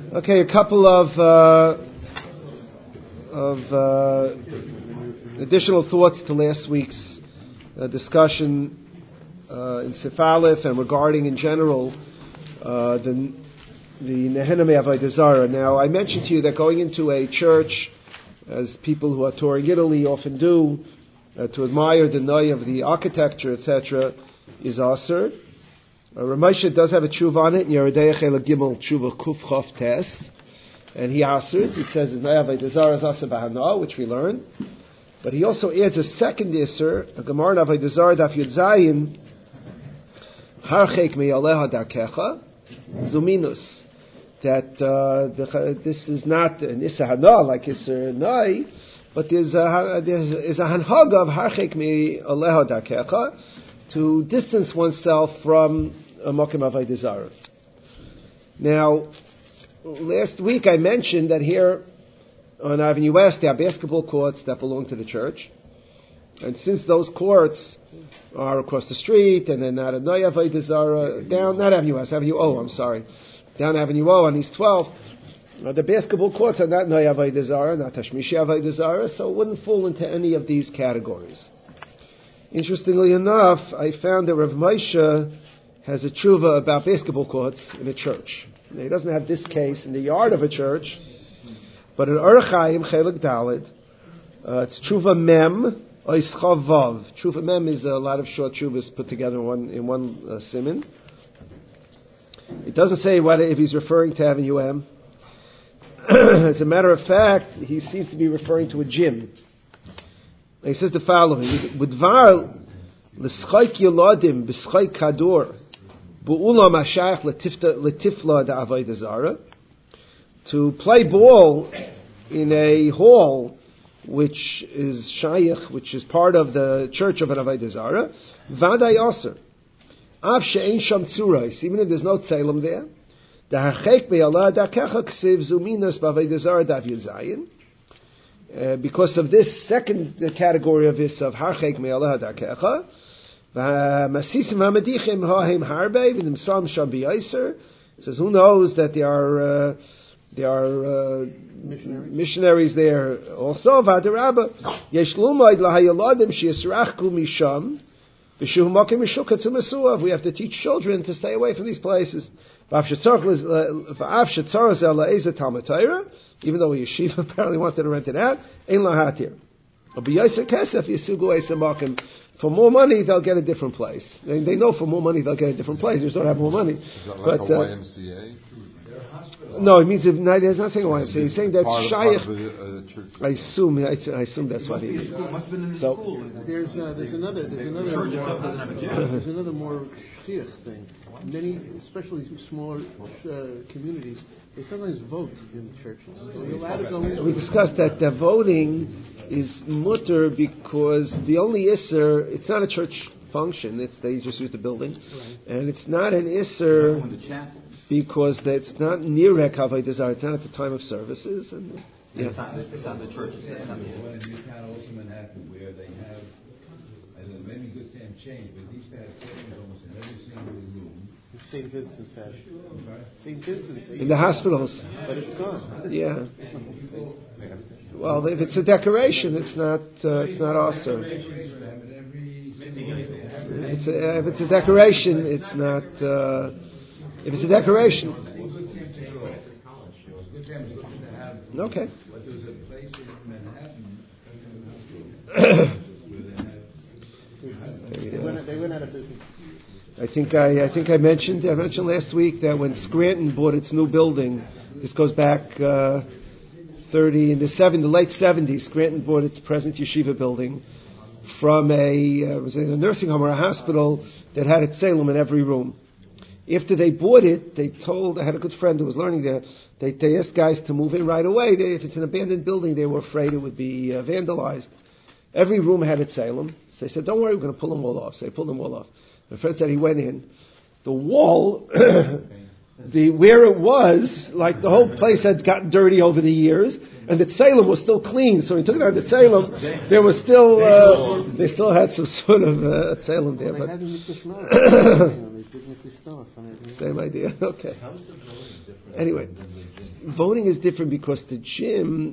Okay, a couple of additional thoughts to last week's discussion in Sif Aleph and regarding in general the Nehename Avodah Zarah. Now, I mentioned to you that going into a church, as people who are touring Italy often do, to admire the noy of the architecture, etc., is aser. Ramesha does have a tshuva on it in Yeridei Chela Gimel Tshuva Kuf Chof Tes, and he asers. He says in Avodah Zarah is aser b'hana, which we learn, but he also adds a second iser, a Gemara in Avodah Zarah Daf Yud Zayin, Harchek me'aleha darkecha zuminus. That this is not an iser hana like iser nai, but there's a hanhag of Harchek me'aleha darkecha, to distance oneself from a Mokim Avodah Zarah. Now, last week I mentioned that here on Avenue West there are basketball courts that belong to the church, and since those courts are across the street and they're not a Noy Avodah Zarah, down, not Avenue West, Avenue O, down Avenue O on East 12, the basketball courts are not Noy Avodah Zarah, not Tashmishi Avodah Zarah, so it wouldn't fall into any of these categories. Interestingly enough, I found that Rav Moshe has a tshuva about basketball courts in a church. Now, he doesn't have this case in the yard of a church, but in Orach Chaim Chelik Daled, it's tshuva mem ois chavav. Tshuva mem is a lot of short tshuvas put together in one siman. It doesn't say if he's referring to Avenue M. As a matter of fact, he seems to be referring to a gym. He says the following: "Budvar l'schayk yoladim b'schayk kador bu'ulam hashayach letifla da'avodah zarah." To play ball in a hall which is shayach, which is part of the church of an avodah zarah, vaday aser. Av she'ein sham tzurais, even if there's no tzelem there. Da'harchek be'alad da'kecha ksiv zuminas b'avodah zarah dav yud zayin. Because of this second category of this of Harchek me'aleha darkecha, v'masisim ha'medichim ha'hem harbe v'nimsam sham b'yaiser. Says, who knows that there are missionaries there also. V'adarabba yesh lumayd lahayaladim she'yisrachku misham v'shuhu makim mishukatzu mesuav. We have to teach children to stay away from these places. Even though a yeshiva apparently wanted to rent it out, ein lahatir. For more money, they'll get a different place. They know for more money they'll get a different place. They just don't have more money. Is that like a YMCA? No, it means he's not saying YMCA. He's saying that Shaykh. I assume that's what he is. So there's another more serious thing. Many, especially smaller communities, they sometimes vote in churches. So you're allowed to go in. We discussed that the voting is mutter because the only isser, it's not a church function. They just use the building, right. And it's not an isser because it's not near Avodah Zarah. It's not at the time of services. And it's not the church. One in Newtown, also Manhattan, where they have, maybe Good Sam changed, but they used to have tables almost in every single room. St. Vincent's has. St. Vincent's. In the hospitals. But it's gone. Yeah. Well, if it's a decoration, it's not awesome. If it's a decoration, it's not. If it's a decoration. Okay. But there was a place in Manhattan. They went out of business. I think I mentioned last week that when Scranton bought its new building, this goes back the late 70s. Scranton bought its present yeshiva building from it was a nursing home or a hospital that had a tzelem in every room. After they bought it, I had a good friend who was learning there, they asked guys to move in right away. If it's an abandoned building, they were afraid it would be vandalized. Every room had a tzelem. So they said, don't worry, we're going to pull them all off. So they pulled them all off. My friend said he went in. The wall, where it was, like the whole place had gotten dirty over the years, And the tzelem was still clean, so when he took down the tzelem, there was still, they still had some sort of tzelem there. Well, But same idea, okay. How is the voting different Anyway, than the gym? voting is different because the gym,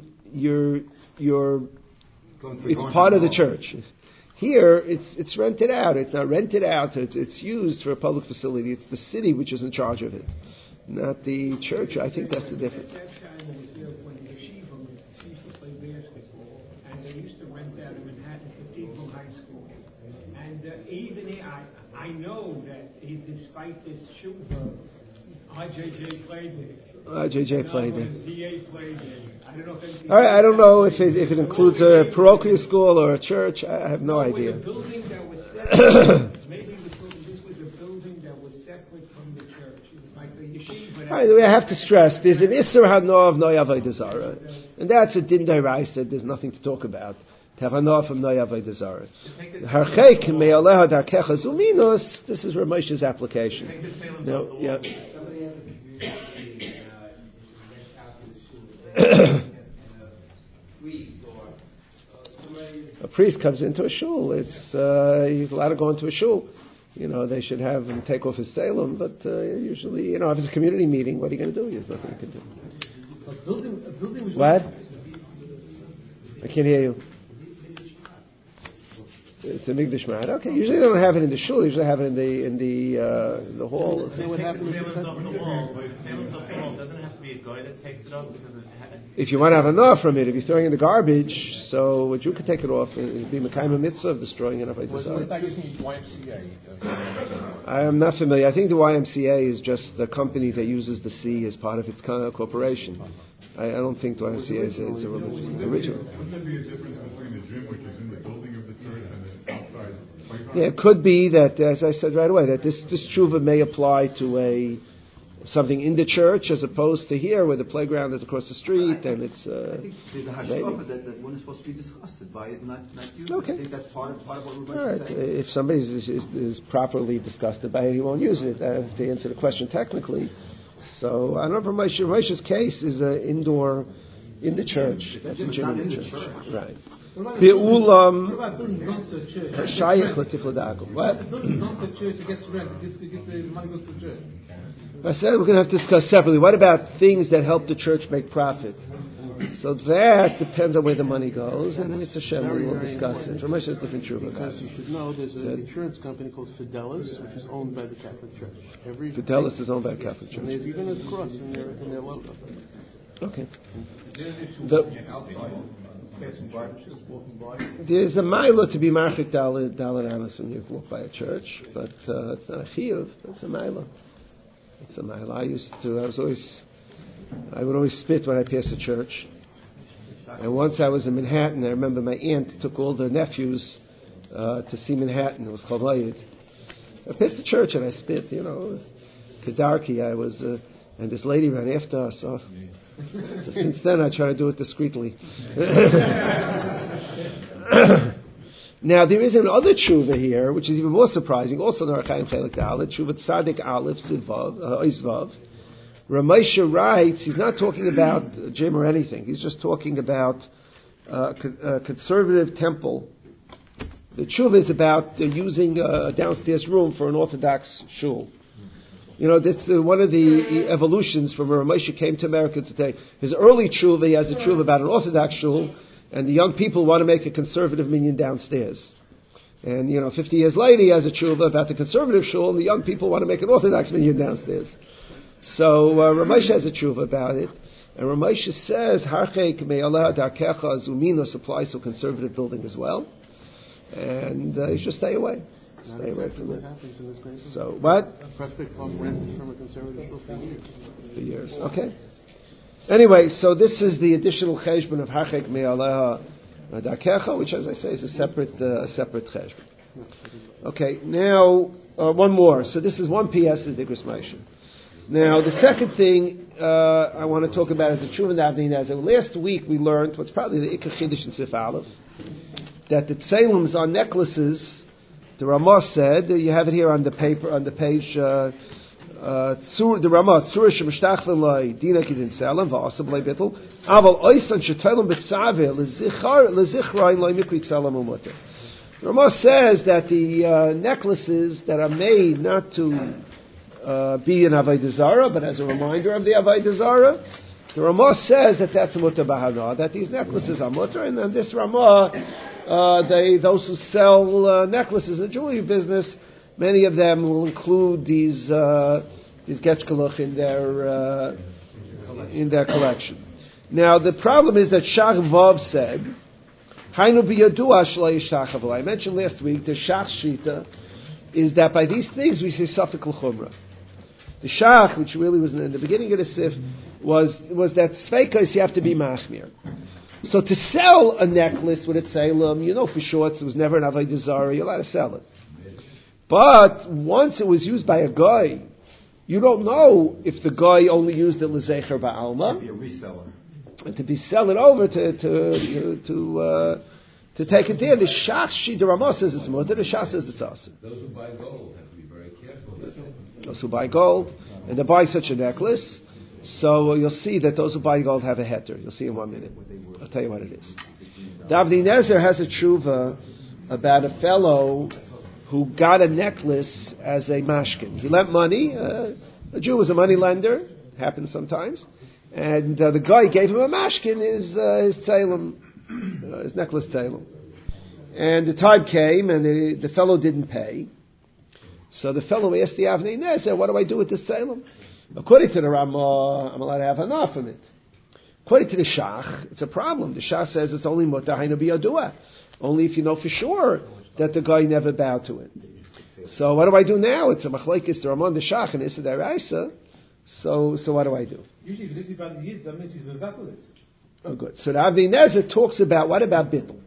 it's part of the church. Here, it's rented out. It's not rented out. It's used for a public facility. It's the city which is in charge of it, not the church. I think that's the difference. That time was here when the yeshiva used to play basketball, and they used to rent out in Manhattan Cathedral High School. And even I know that despite this shuvah, RJJ played there. JJ played there. DA played there. I don't know if All right, I don't know if it includes a parochial school or a church. I have no idea. It was a building that was separate. Maybe this was a building that was separate from the church. It was like the yeshiva. All right, I have to stress, there's an Isser Hanoah of Noy Avodah Zarah. And that's a Din Dairaisa, there's nothing to talk about. To have Hanoah from Noy Avodah Zarah. Harcheik me'aleha darkecha zuminus, this is Ramesh's application. No, yeah. A priest comes into a shul. He's allowed to go into a shul. They should have him take off his salem, but usually, if it's a community meeting, what are you going to do? There's nothing you can do. What? I can't hear you. It's a Migdash Ma'at. Okay, usually they don't have it in the shul. They usually have it in the hall. What happens If the wall doesn't have to be a guy that takes it up because if you want to have enough from it, if you're throwing in the garbage, so you could take it off. It'd be Mekayim mitzvah of destroying it. What about using YMCA? I am not familiar. I think the YMCA is just a company that uses the sea as part of its corporation. I don't think the YMCA is a religious original. Wouldn't there be a difference between the gym, which is in the building of the church, and the outside playground? Yeah, it could be that, as I said right away, that this tshuva may apply to something in the church as opposed to here where the playground is across the street and it's I think there's a hashkafa that one is supposed to be disgusted by it, not used. Okay. I think that's part of what we're all right. saying. If somebody is properly disgusted by it, he won't use it. To answer the question technically, so I don't know. Ramesh's case is indoor in the church. That's a gym in the church, right? Be'ulam shayich l'tifladakum. What? I said we're going to have to discuss separately. What about things that help the church make profit? So that depends on where the money goes, and then it's a Shem. We will discuss it. Ramesh has different truth about Because you should know there's an insurance company called Fidelis, which is owned by the Catholic Church. Fidelis is owned by the Catholic Church. And there's even a cross in their logo. Okay. There's a mila to be marchik daled anas when you walk by a church, but it's not a chiyuv. It's a mila. It's a mila. I would always spit when I passed a church. And once I was in Manhattan, I remember my aunt took all the nephews to see Manhattan. It was Chavayid. I passed the church and I spit. Kedarki. I was, and this lady ran after us. So since then, I try to do it discreetly. Now, there is another tshuva here, which is even more surprising. Also, Narachayim Chelik Dalet, tshuva Tzadik Aleph Izvav. Ramesha writes, he's not talking about a gym or anything. He's just talking about a conservative temple. The tshuva is about using a downstairs room for an Orthodox shul. That's one of the evolutions from where Ramesha came to America today. His early tshuva, he has a tshuva about an Orthodox shul, and the young people want to make a conservative minyan downstairs. And, 50 years later, he has a tshuva about the conservative shul, and the young people want to make an Orthodox minyan downstairs. So Ramesh has a tshuva about it, and Ramesh says Harcheik me'aleha darkecha zuminus applies to a conservative building as well, and you should stay away. Stay away from it. Happens in this country. So what? Prospect Park rented from a conservative shul for years. Okay. Anyway, so this is the additional cheshbon of Harcheik me'aleha darkecha, which, as I say, is a separate cheshbon. Okay. Now one more. So this is one PS is Digras Moshe. Now, the second thing I want to talk about is the Tshuva Navdin. As last week we learned, what's probably the Ikar Chiddush in Sif Aleph, that the tzelems are necklaces. The Ramah said, you have it here on the paper, on the page, the Ramah Tzur Shemeshtachven Loi Dina Kidin Selam Va'asab Loi Bittel Aval Oisan Shetolim B'Tzaveh L'Zichrain Loi Mikri Tzelam Umoter. The Ramah says that the necklaces that are made not to be an Avodah Zarah, but as a reminder of the Avodah Zarah, the Ramah says that that's mutter bahana, that these necklaces are mutter, and then this Ramah, those who sell necklaces in the jewelry business, many of them will include these getchkalach in their collection. Now the problem is that Shach Vav said, Hainu b'yadua shlo yishtachav. I mentioned last week the Shach Shita is that by these things we say Safek l'chumra. The Shach, which really was in the beginning of the Sif, was that Sveikas you have to be machmir. So to sell a necklace with a tzelum, you know for sure it was never an avodah zarah, you're allowed to sell it. But once it was used by a guy, you don't know if the guy only used it l'zecher ba'alma. Be a reseller. And to be sell it over to take it there. The Shach Shita Ramah says it's mutter, the Shach says it's asa. Those who buy gold have to be very careful. Those who buy gold, and they buy such a necklace, so you'll see that those who buy gold have a heter. You'll see in 1 minute. I'll tell you what it is. Davdi Nezer has a tshuva about a fellow who got a necklace as a mashkin. He lent money. A Jew was a money lender. Happens sometimes. And the guy gave him a mashkin, his tzelem, his necklace tzelem. And the time came, and the fellow didn't pay. So the fellow asked the Avnei Nezer, what do I do with this tzelem? According to the Ramah, I'm allowed to have enough of it. According to the Shach, it's a problem. The Shach says it's only mutter hainu biyadua, only if you know for sure that the guy never bowed to it. So what do I do now? It's a machlekes the Ramah and the Shach and Issa Daraisa. So what do I do? Usually, if it's about the Yid, that means he's mevatel. Oh, good. So the Avnei Nezer talks about what about bittul?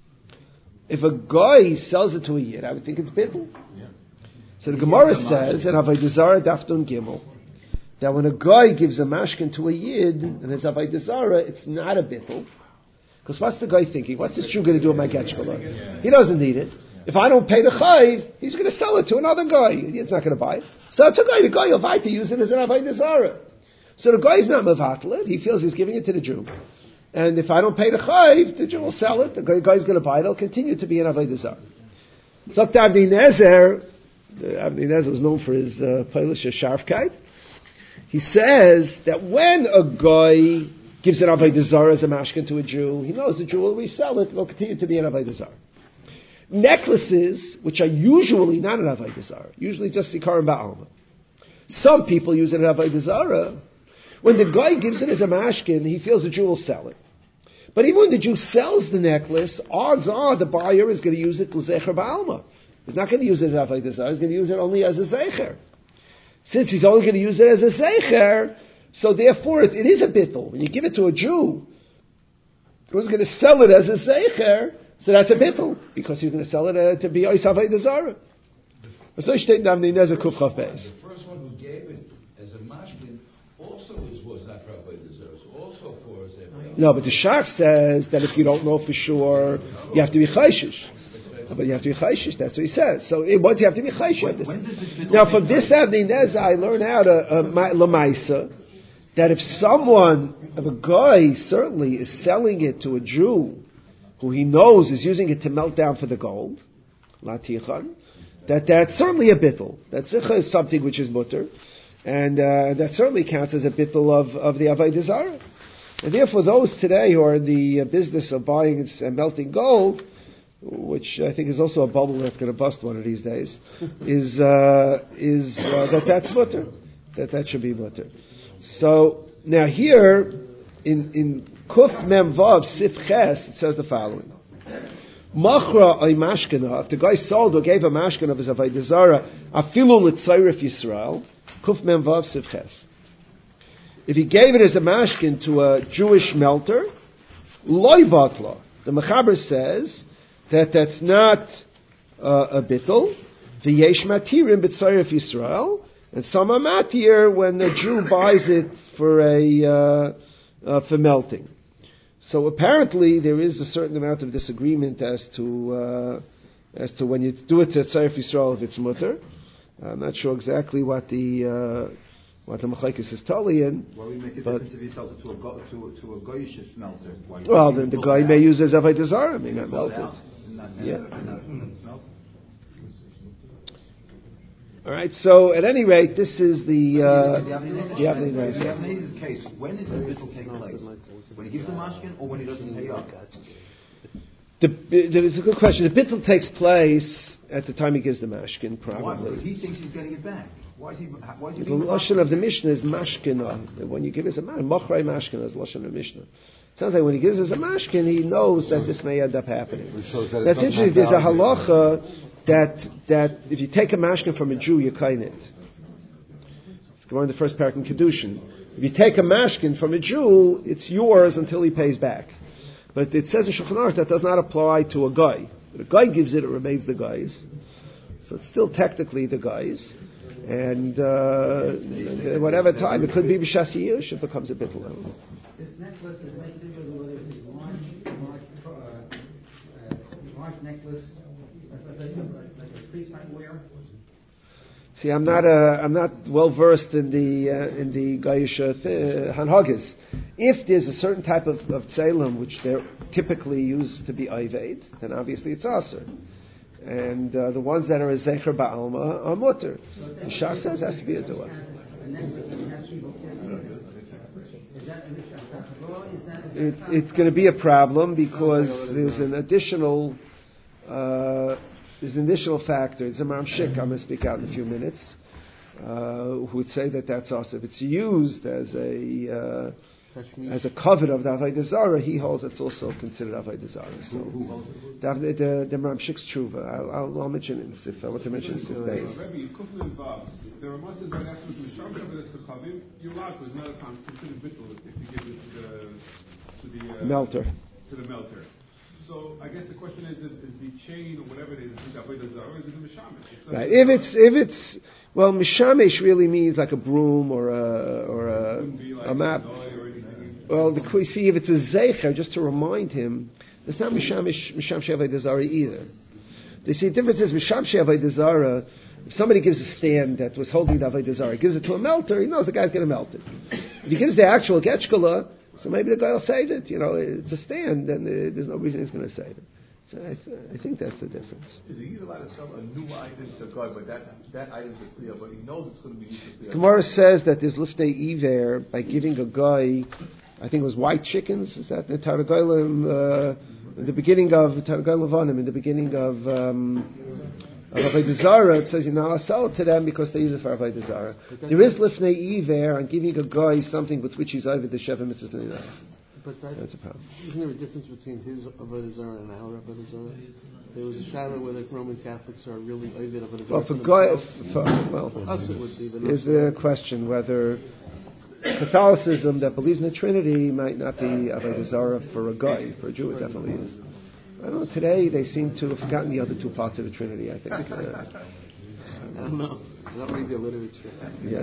If a guy sells it to a Yid, I would think it's bittul. Yeah. So the Gemara says in Avodah Zarah Dafdun Gimel that when a guy gives a mashkin to a Yid and it's Avodah Zarah, it's not a bittul. Because what's the guy thinking? What's this Jew going to do with my getchkala? He doesn't need it. If I don't pay the chayv, he's going to sell it to another guy. He's not going to buy it. So it's a guy. The guy will buy to use it as an Avodah Zarah. So the guy's not mevatel it. He feels he's giving it to the Jew. And if I don't pay the chayv, the Jew will sell it. The guy's going to buy it. It'll continue to be an Avodah Zarah. So Avnei Nezer, Avnei Nezer was known for his Polish sharfkeit. He says that when a guy gives an Avodah Zarah as a mashkin to a Jew, he knows the Jew will resell it. It will continue to be an Avodah Zarah. Necklaces, which are usually not an Avodah Zarah, usually just Sikarim Ba'alma. Some people use it as Avodah Zarah. When the guy gives it as a mashkin, he feels the Jew will sell it. But even when the Jew sells the necklace, odds are the buyer is going to use it l'zecher ba'alma. He's not going to use it as Avodah Zarah. He's going to use it only as a zecher. Since he's only going to use it as a zecher, so therefore it is a bittul. When you give it to a Jew who's going to sell it as a zecher, so that's a bittul, because he's going to sell it to be ois Avodah Zarah. The first one who gave it as a mashkin also was not for Avodah Zarah, so also for Zecher. No, but the Shach says that if you don't know for sure, you have to be chayshish. But you have to be chayshish, that's what he says. So once you have to be chayshish. Now from this Avnei Nezer, I learn out a lamaisa, that if a guy certainly is selling it to a Jew, who he knows is using it to melt down for the gold, latichan, that's certainly a bittul. That zicha is something which is mutter, and that certainly counts as a bittul of the Avodah Zarah. And therefore, those today who are in the business of buying and melting gold, which I think is also a bubble that's going to bust one of these days, is that's mutter. That should be mutter. So now here in Kuf Mem Vav Sif Ches, it says the following: Machra oy mashkena. If the guy sold or gave a mashkin of his Avodah Zarah, afilu l'tzayrif Yisrael. Kuf Mem Vav Sif Ches. If he gave it as a mashkin to a Jewish melter, loy vatla. The Mechaber says that that's not a bittul. V'yesh matirim b'tzayrif Yisrael, and some are matir when the Jew buys it for melting. So apparently there is a certain amount of disagreement as to when you do it to Tzaref Yisrael if it's mutter, I'm not sure exactly what the Machlekes is totally in. Why we make a difference if you sell it to a goyish smelter? Well, then the guy may use it as Avodah Zarah, may not melt it. All right. So at any rate, this is the Yavnei Nez's case. When does the bittul take place? When he gives the mashkin, or when he doesn't pay up? It's a good question. The bittul takes place at the time he gives the mashkin, probably. Why? Because he thinks he's getting it back. Why is he? The lashon of the Mishnah is mashkin. When you give us a mochrei mashkin is lashon of Mishnah. It sounds like when he gives us a mashkin, he knows that this may end up happening. That's interesting. There's a halacha that if you take a mashkin from a Jew, you kain it. It's going in the first parak in Kedushin. If you take a mashkin from a Jew, it's yours until he pays back. But it says in Shulchan Aruch that does not apply to a guy. If a guy gives it, it remains the guy's. So it's still technically the guy's. And whatever time, it could be b'shas Yush, it becomes a bittul. This necklace is making it whether it's large necklace, like a priest might wear. See, I'm not well versed in the Gayish Hanhagis. If there's a certain type of tzelem which they're typically used to be Ayved, then obviously it's Aser. And the ones that are a Zecher Ba'alma are Mutter. The Shah says it has to be a Dua. It's going to be a problem because there's an additional factor. It's a Maram I'm going to speak out in a few minutes, who would say that that's also, if it's used as a covet of the Avodah Zarah, he holds it's also considered Avodah Zarah. So the Maram Shik's Tshuva. I'll mention it in Sif. I want to mention it in Sif Beis. There are masses that after the Misham Shabbos to Chavim, you're allowed to, it's not a considered bittul if you give it to the melter. To the melter. So I guess the question is the chain or whatever it is the Avodah Zarah, is it the Mishamish? Right. If it's well, Mishamish really means like a broom or a map. Well, we see if it's a Zeicher, just to remind him, it's not Misham Avodah Zarah either. They see the difference is Misham Avodah Zarah. If somebody gives a stand that was holding the Avodah Zarah, gives it to a melter, he knows the guy's going to melt it. If he gives the actual Getchkala, so maybe the guy will save it. It's a stand, then there's no reason he's going to save it. So I think that's the difference. Is he allowed to sell a new item to a guy, but that item's a clear, but he knows it's going to be used to clear? Gemara says that there's Lifnei Iver by giving a guy, I think it was white chickens, is that the Targolim, in the beginning of Targolim Levanim, in the beginning of Avodah Zarah, it says, I'll sell it to them because they use it for Avodah Zarah. There is Lifnei Iver on giving a guy something with which he's over the Sheva Mitzvahs B'nai. But that's a problem. Isn't there a difference between his Avodah Zarah and our Avodah Zarah? There was a shadow whether Roman Catholics are really Ovid Avodah Zarah. Well, for us it would be. There's a question whether Catholicism that believes in the Trinity might not be Avodah Zarah for a guy. For a Jew, it definitely is. I don't know. Today they seem to have forgotten the other two parts of the Trinity. I think. I don't know. I don't read the literature. Yeah.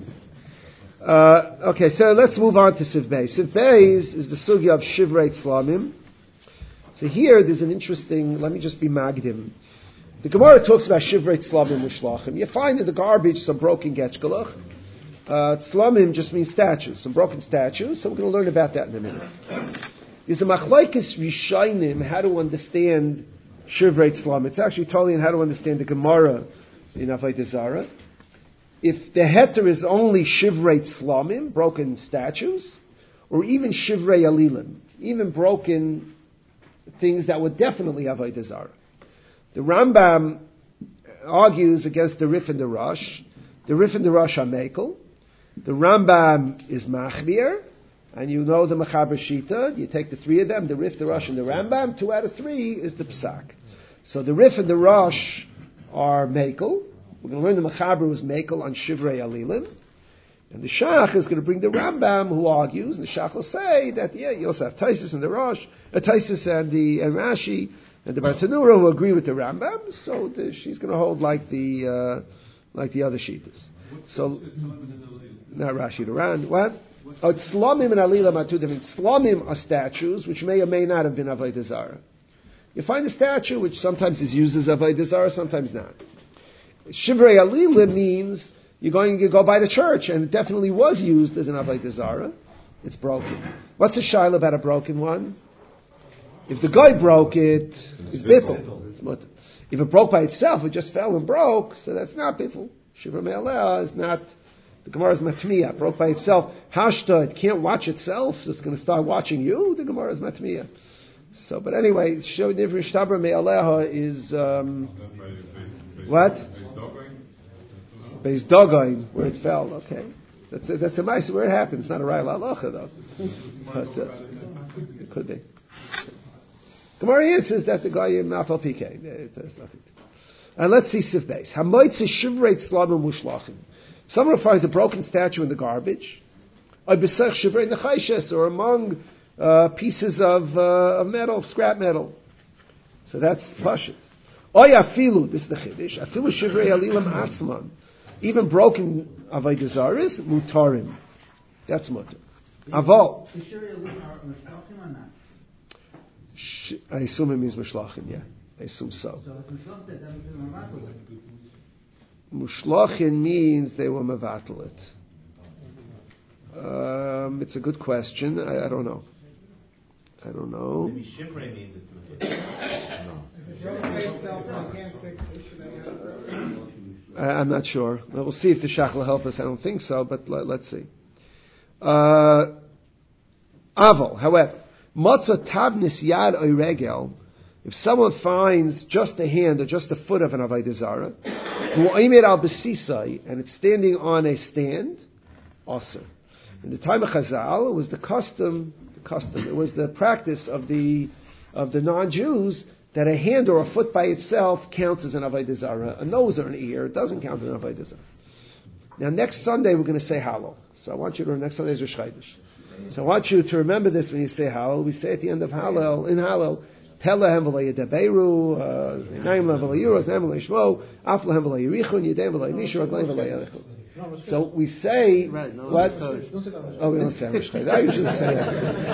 Okay, so let's move on to Siv Beis. Siv Beis is the sugya of Shivrei Tzlamim. So here there's an interesting, let me just be magdim. The Gemara talks about Shivrei Tzlamim Mishlachim. You find in the garbage some broken Getchkalach. Tzlamim just means statues, some broken statues, so we're going to learn about that in a minute. There's a Machlekes Rishayim, how to understand Shivrei Tzlamim. It's actually totally in how to understand the Gemara in Avodah Zarah. If the heter is only Shivrei Tzlamim, broken statues, or even Shivrei Alilim, even broken things that would definitely have Avodah Zarah. The Rambam argues against the Rif and the Rosh. The Rif and the Rosh are Mekel. The Rambam is Machmir, and you know the Mechaber Shita. You take the three of them, the Rif, the Rosh, and the Rambam. 2 out of 3 is the Psak. So the Rif and the Rosh are Mekel. We're going to learn the Mechaber was Mekel on Shivrei Alilim. And the Shach is going to bring the Rambam who argues, and the Shach will say that, you also have Taisus and the Rosh, Taisus and Rashi, and the Bartanura who agree with the Rambam, so she's going to hold like the other Shitas. So, not Rashi, the Rand. What? Tzlamim and Alilim are two different. Tzlamim are statues which may or may not have been Avodah Zarah. You find a statue which sometimes is used as Avodah Zarah, sometimes not. Shivrei Alila means you go by the church, and it definitely was used as an Avodah Zarah. It's broken. What's a shaila about a broken one? If the guy broke it, it's bittul. It's mutter. If it broke by itself, it just fell and broke, so that's not bittul. Shivrei Me'aleh is not. The Gemara is matmiya, broke by itself. Hashta, it can't watch itself, so it's going to start watching you. The Gemara is matmiya. So, but anyway, Nivri Shtabra Me'aleha is what? Beis Dogoin, where it fell. Okay, that's a nice where it happens. It's not a Ra'il Halacha though, but it could be. Gemara answers that the guy in Nafal PK. There's nothing. And let's see Sif Beis. Hamoitze Shivrei Tzlamim Mushlachim. Someone finds a broken statue in the garbage, or among pieces of metal, scrap metal. So that's pashut. Oy afilu, this is the chiddush. Afilu shivrei alilam atzman, even broken avodah zaros mutarim. That's mutar. Avol. I assume it means mishlachim. Yeah, I assume so. Mushlachin means they were mevatel it. It's a good question. I don't know. Maybe shivrei means it's I'm not sure. We'll see if the Shach will help us. I don't think so, but let's see. Aval, however, matzah tabnis yad oiregel. If someone finds just a hand or just a foot of an avodah zarah, and it's standing on a stand, also. In the time of Chazal, it was the custom, it was the practice of the non-Jews that a hand or a foot by itself counts as an avodah zarah. A nose or an ear, it doesn't count as an avodah zarah. Now next Sunday we're going to say Hallel. So I want you to, next Sunday is Rosh Chodesh. So I want you to remember this when you say Hallel. We say at the end of Hallel, in Hallel, Telahem v'lo yedaberu, Naim v'lo yuros, Naim v'lo yishmo, Aflahem v'lo yirichun, Yedem v'lo yishu, Ragleim v'lo yerichun. So we say, what? Oh, we don't say Rosh Chodesh. I usually say that.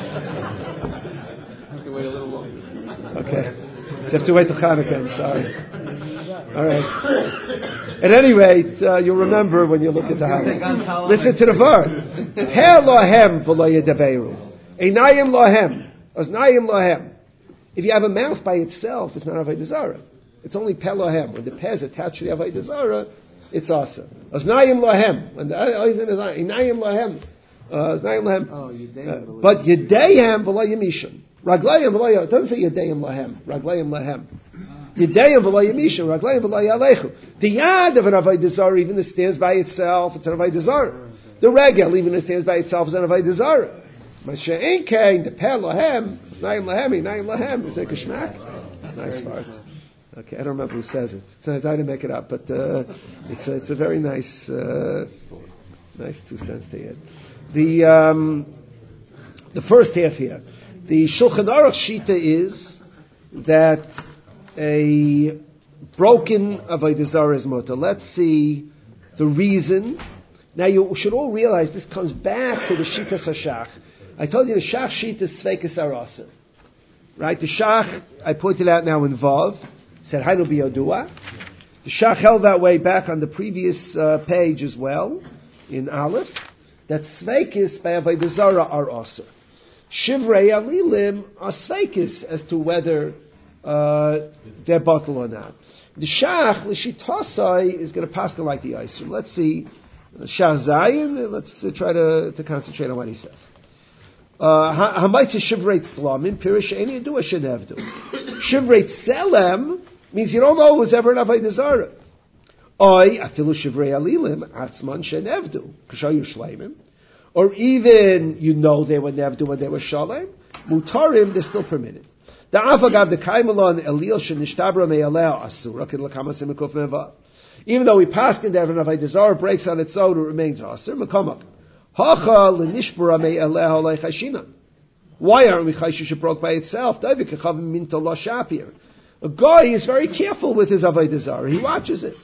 Have to wait a little longer. Okay. So you have to wait till Hanukkah, I'm sorry. All right. At any rate, you'll remember when you look at the Hallel. Listen to the verb. He lohem v'lo yedaberu. Einayim lohem. Oznayim lohem. If you have a mouth by itself, it's not avodah zarah. It's only peh lohem. When the peh is attached to the avodah zarah, it's also. Oznayim lohem. When the einayim lohem. Oznayim lohem. But yedayim v'lo yemishon. Raglayim v'lo yalechu. It doesn't say yedayim lohem. Raglayim lohem. Yedayim v'lo yemishon. Raglayim v'lo yalechu. The yad of an avodah zarah, even if it stands by itself, it's an avodah zarah. The regel, even if it stands by itself, is an avodah zarah. But she'ein kain the peh lohem. Naim lahem, naim lahem. Is that geschmack? Nice part. Okay, I don't remember who says it. I didn't make it up, but it's a very nice 2 cents to add. The first half here, the Shulchan Aruch Shita is that a broken avodah zarah is mutar. Let's see the reason. Now you should all realize this comes back to the Shitas HaShach. I told you the Shach Shita is Sveikas Arasa. Right? The Shach, I pointed out now in Vav, said Hainu Biyodua. The Shach held that way back on the previous page as well, in Aleph, that Sveikas by Avodah Zarah are Asa. Shivrei Alilim are Sveikas as to whether they're bottle or not. The Shach, L'Shitosai, is going to pass like the Yisum. Let's see. Shach Zayin, let's try to concentrate on what he says. Hamaitz shivrei tzlamim pirish any do a shenevdu. Shivrei tzelem means you don't know it was ever an avodah zarah. Oy afilu shivrei alilim atzman shenevdu kashayu shleimim, or even you know they were nevdu when they were shalem mutarim, they're still permitted. The afagav the kaimelon elil shenishtabra me'aleh asura kin lakamas imikuf meva. Even though we pass in there an avodah zarah breaks on its own, it remains asur mekamak. Why aren't we chayshish it broke by itself? A guy is very careful with his avodah zarah. He watches it.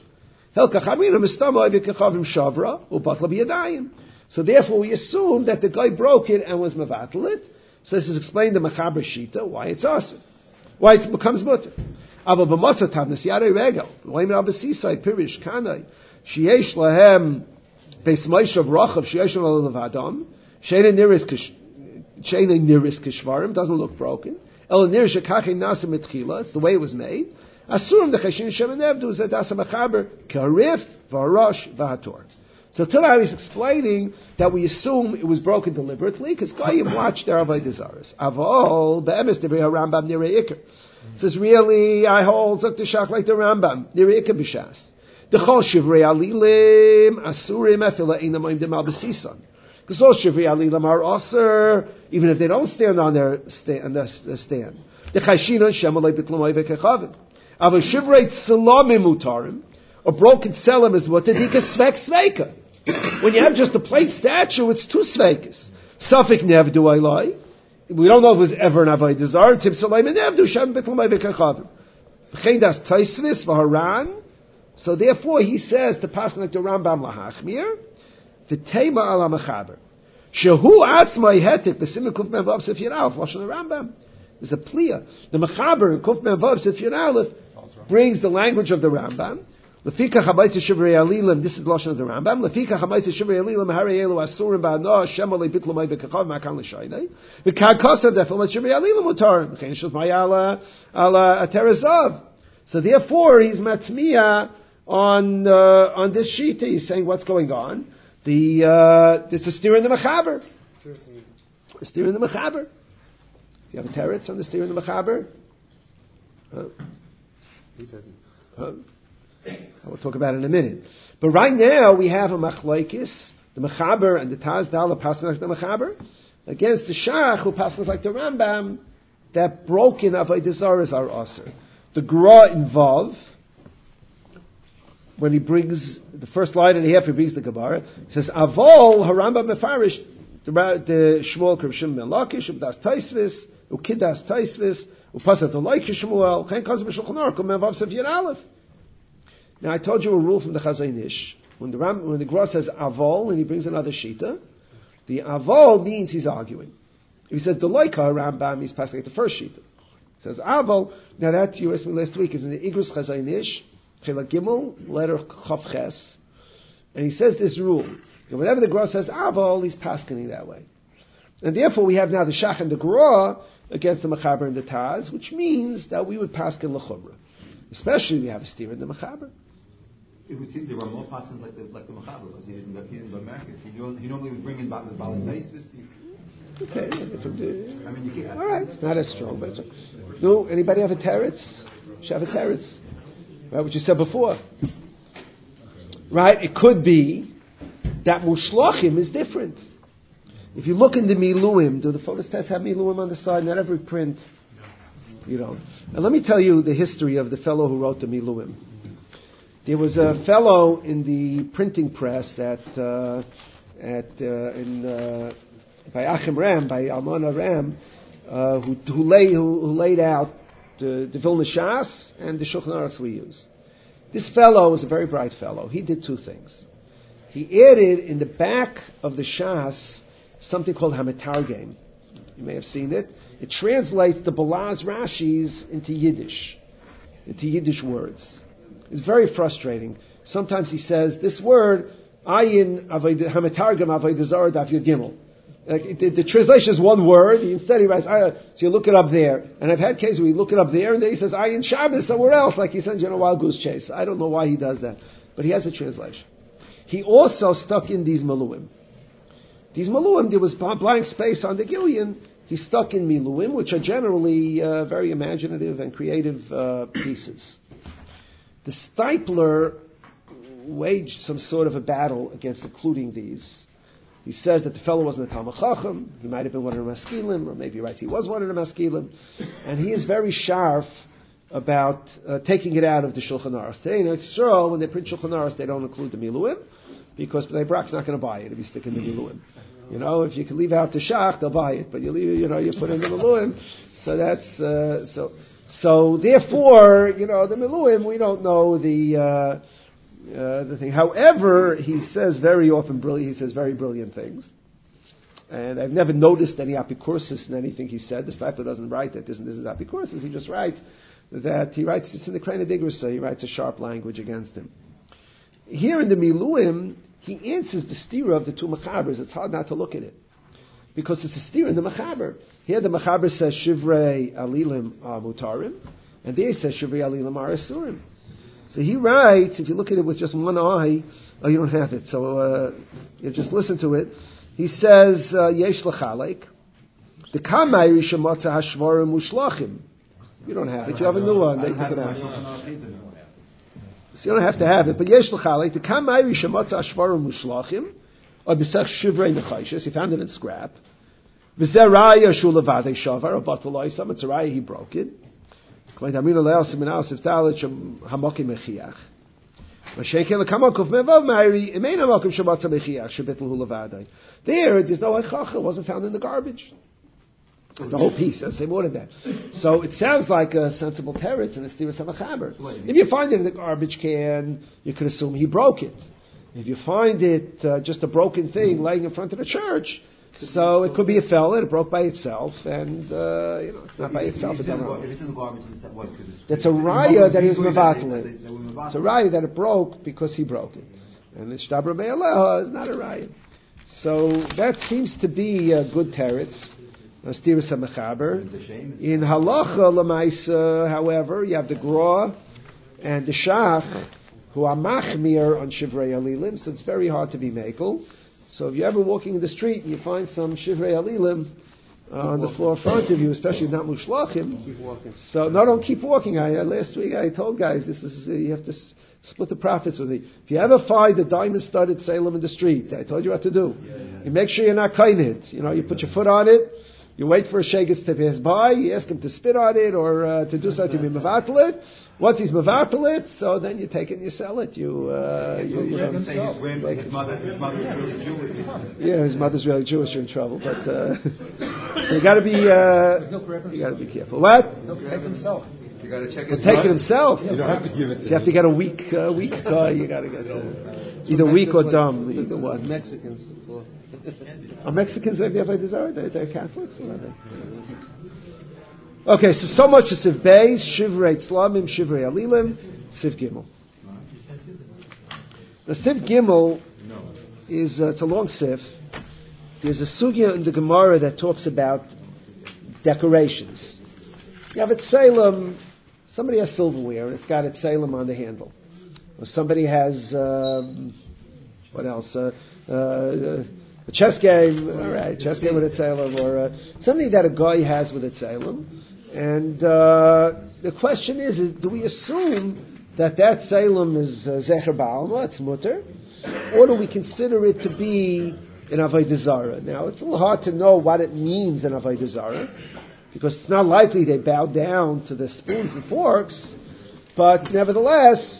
So therefore we assume that the guy broke it and was mevatel it. So this is explained the Mechaber Shita, why it's awesome. Why it becomes mutter. Aber b'matzatam nesiyarei regel. Loim al b'sisai pirish kanai. Sheyesh lahem beis Moshe Rachav sheyesh lahem levadam. Sheina niris kishvarim, doesn't look broken. El nir shekachin nasa mitchila, it's the way it was made. Asurim dechashin shem nevdu zedasa mechaber karif v'arosh v'hator. So till I was explaining that we assume it was broken deliberately because Goyim watched their avodah zaros. Avol be'emes devrei Rambam nirei ikar. Says really, I hold Zok Shach like the Rambam nirei ikar b'shas. Dechol shivrei alilim asurim efila einamayim demal b'sisan. Because all shivrei alilim are aser even if they don't stand on their stand. The chayshinon shemalei b'tlomay v'kechavim. Avol shivrei tzelamim mutarim. A broken tzelem is what the dika svek sveika. When you have just a plate statue, it's two sveikas. Suffolk nevdu aylai. We don't know if it was ever an avodah zarah. Tim salayim nevdu shem b'tlamay b'kachavim. V'chein das taisvis v'haran. So therefore he says to pass like the Rambam lahachmir. V'teima ala mechaber. Shehu atzmai hetik b'simim kuf men vav sef yiralef. Lashon the Rambam. There's a pliya. The mechaber in kuf men vav sef yiralef brings the language of the Rambam. Lefika chabayis shivrei alilim. This is the lashon of the Rambam. Lefika chabayis shivrei alilim. Harei elu asurim ba'anoah. Shemolei bitlamay b'kachav ma'kan l'shaynei. V'karkosav defilmat shivrei alilim mutarim. V'chein shulmai ala aterazav. So therefore, he's matzmiya on this sheet. He's saying what's going on. It's a steer in the mechaber. A steer in the mechaber. Do you have a teretz on the steer in the mechaber? He doesn't. We'll talk about it in a minute. But right now we have a machlokes, the mechaber and the Taz Dal passes like the mechaber, against the Shach who passes like the Rambam, that broken avodah zaros are aser. The Gra involved when he brings the first line and a half, he brings the Gemara. He says Avol Harambam mefarish the Shmuel Krivshim Ben Lakish Ubdas Taisvis Ukidas Taisvis Upasat Aloik Shmuel Chen Kaz B'Shulchan Aruch Umevav Sev Yin Aleph. Now I told you a rule from the Chazon Ish. When the Gra says Avol and he brings another Shita, the Avol means he's arguing. If he says Deloika Rambam, he's passing at the first Shita. He says Avol. Now that you asked me last week is in the Igros Chazon Ish, Chela Gimel, letter Chav Ches, and he says this rule. And whenever the Gra says Avol, he's passing that way. And therefore we have now the Shach and the Gra against the Mechaber and the Taz, which means that we would paskin l'chumra. Especially we have a steer in the Mechaber. It would seem there were more passions like the Mechaber, because he didn't go market. He normally would bring in back the Balanaisis. Okay. I mean, you can't. All right, it's not as strong, but it's okay. No, anybody have a teretz? Should have a teretz. Right, what you said before. Right, it could be that Mushlachim is different. If you look in the Miluim, do the photostests have Miluim on the side? Not every print. You don't. And let me tell you the history of the fellow who wrote the Miluim. There was a fellow in the printing press by Achim Ram, by Almana Ram, who laid out the Vilna Shas and the Shulchan Aruch we use. This fellow was a very bright fellow. He did two things. He added in the back of the Shas something called Hamatargem. You may have seen it. It translates the Balaz Rashis into Yiddish words. It's very frustrating. Sometimes he says, this word, Ayin Hamatargem Avodah Zarah Daf Yud Gimel. The translation is one word. Instead he writes, so you look it up there. And I've had cases where you look it up there and then he says, Ayin Shabbos somewhere else, like he sends you on a wild goose chase. I don't know why he does that. But he has a translation. He also stuck in these Maluim. These Maluim, there was blank space on the Gillian. He stuck in Miluim, which are generally very imaginative and creative pieces. The Stipler waged some sort of a battle against including these. He says that the fellow wasn't a Talmid Chacham. He might have been one of the Maskilim, or maybe you're right, he was one of the Maskilim. And he is very sharp about taking it out of the Shulchan Aruch. Today in Eretz Yisrael, when they print Shulchan Aruch, they don't include the Miluim, because Bnei Brak's not going to buy it if you stick in the Miluim. You know, if you can leave out the Shach, they'll buy it, but you leave, you put in the Miluim. So that's so therefore, the Miluim, we don't know the thing. However, he says very often very brilliant things. And I've never noticed any apikursis in anything he said. The Stipler doesn't write that this is apikursis. He just writes that he writes, it's in the Krena Digrasa, he writes a sharp language against him. Here in the Miluim, he answers the stira of the two Machabers. It's hard not to look at it. Because it's a stira in the Machaber. Here the Machaber says, Shivrei Alilim Mutarim, and there he says, Shivrei Alilim Arasurim. So he writes, if you look at it with just one eye, oh, you don't have it, so you just listen to it. He says, Yesh L'chalek, the Kamayri Shemotza Hashvarim Mushlachim. You don't have it, you have a new one, they took it out. So you don't have to have it, but Yesh L'chalek, the Kamayri Shemotza Hashvarim Mushlachim, or B'sech Shivrei Nechayshis, he found it in scrap. V'zer Raya Shulavadei Shavar, or Bataloisam, it's a Raya, he broke it. There, there's no hachach, it wasn't found in the garbage. The whole piece, I'll say more than that. So it sounds like a sensible teretz in a Stiras HaMachaber. If you find it in the garbage can, you could assume he broke it. If you find it just a broken thing laying in front of the church, so it could be a felon, it broke by itself, and it's not by itself. If it's in the garbage, that's a raya that he was mevatel. It's a raya that it broke because he broke it, and the shtabra be'aleha is not a raya. So that seems to be a good teretz. Stiras HaMechaber. In halacha l'maisa, however, you have the Gra and the Shach who are machmir on shivrei alilim, so it's very hard to be mekel. So if you're ever walking in the street and you find some shivrei alilim on the floor in front of you, especially not mushlachim, keep walking. So no, don't keep walking. Last week I told guys this is you have to split the profits with me. If you ever find a diamond-studded Salem in the street, I told you what to do. You make sure you're not cutting it. You put your foot on it. You wait for a shegitz to pass by. You ask him to spit on it or to do something to be mevatel it. Once he's mevatel it, so then you take it and you sell it. His mother's really Jewish. Yeah, his mother's really Jewish. You're in trouble, but you got to be careful. What? He'll take himself. You got to check it. Take it himself. You don't have to give it. You have to get a weak guy. You got to get either weak or dumb. Either one. Mexicans. Are Mexicans they have desire? They're Catholics. Okay, so much is Siv Beis, Shivrei Tzlamim, Shivrei Alilim, Siv Gimel. The Siv Gimel is it's a long Siv. There's a sugya in the Gemara that talks about decorations. You have at Salem, somebody has silverware and it's got at Salem on the handle. Or somebody has what else? A chess game, all right, chess game with a Salem, or something that a guy has with a Salem. And the question is, do we assume that Salem is Zecher Ba'alma, it's mutter, or do we consider it to be an Avodah Zarah? Now, it's a little hard to know what it means in Avodah Zarah, because it's not likely they bow down to the spoons and forks, but nevertheless,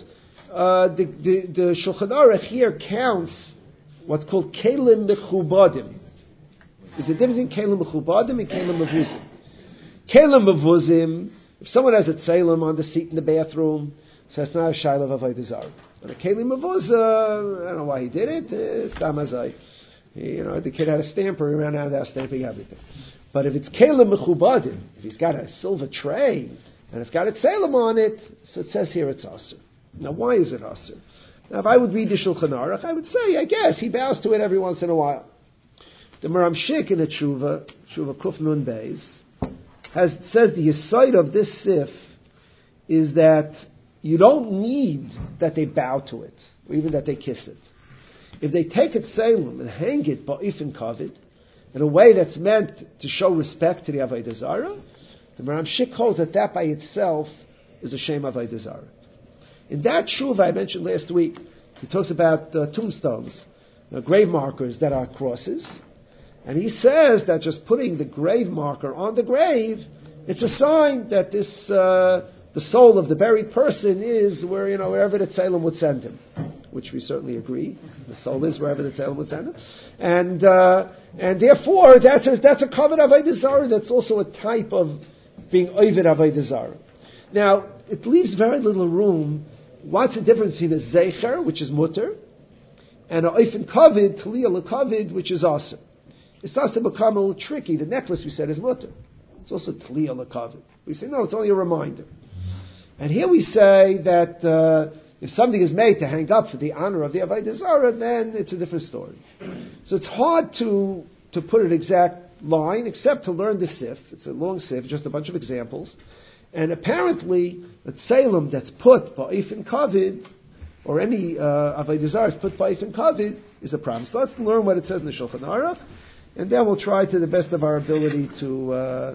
the Shulchan Aruch here counts what's called kelim mechubadim. There's a difference in kelim mechubadim and kelim mevuzim. Kelim mevuzim, if someone has a tzelem on the seat in the bathroom, so it's not a shayla of avodah zarah. But a kelim mevuzim, I don't know why he did it. Stam hazai. The kid had a stamper, he ran out of that stamping everything. But if it's kelim mechubadim, if he's got a silver tray and it's got a tzelem on it, so it says here it's aser. Now, why is it aser? Now, if I would read the Shulchan Aruch, I would say, I guess, he bows to it every once in a while. The Maram Shik in the Tshuva Kuf Nun Beis, says the yesod of this sif is that you don't need that they bow to it, or even that they kiss it. If they take it Salem and hang it ba'ifin kavod, in a way that's meant to show respect to the Avodah Zarah, the Maram Shik holds that by itself is a shame Avodah Zarah. In that tshuva I mentioned last week, he talks about tombstones, grave markers that are crosses, and he says that just putting the grave marker on the grave, it's a sign that this the soul of the buried person is wherever the Tzelem would send him, which we certainly agree. The soul is wherever the Tzelem would send him, and therefore that's a kavod avodah zarah. That's also a type of being oved avodah zarah. Now it leaves very little room. What's the difference between a zeicher, which is mutter, and a oifen kavod, taliyah l'kavod, which is aser? It starts to become a little tricky. The necklace we said is mutter. It's also taliyah l'kavod. We say no, it's only a reminder. And here we say that if something is made to hang up for the honor of the Avodah Zarah, then it's a different story. So it's hard to put an exact line, except to learn the sif. It's a long sif, just a bunch of examples. And apparently, the tselem that's put ba'ifin kavid, or any Avodah Zarah is put ba'ifin kavid, is a problem. So let's learn what it says in the Shulchan Aruch, and then we'll try to the best of our ability to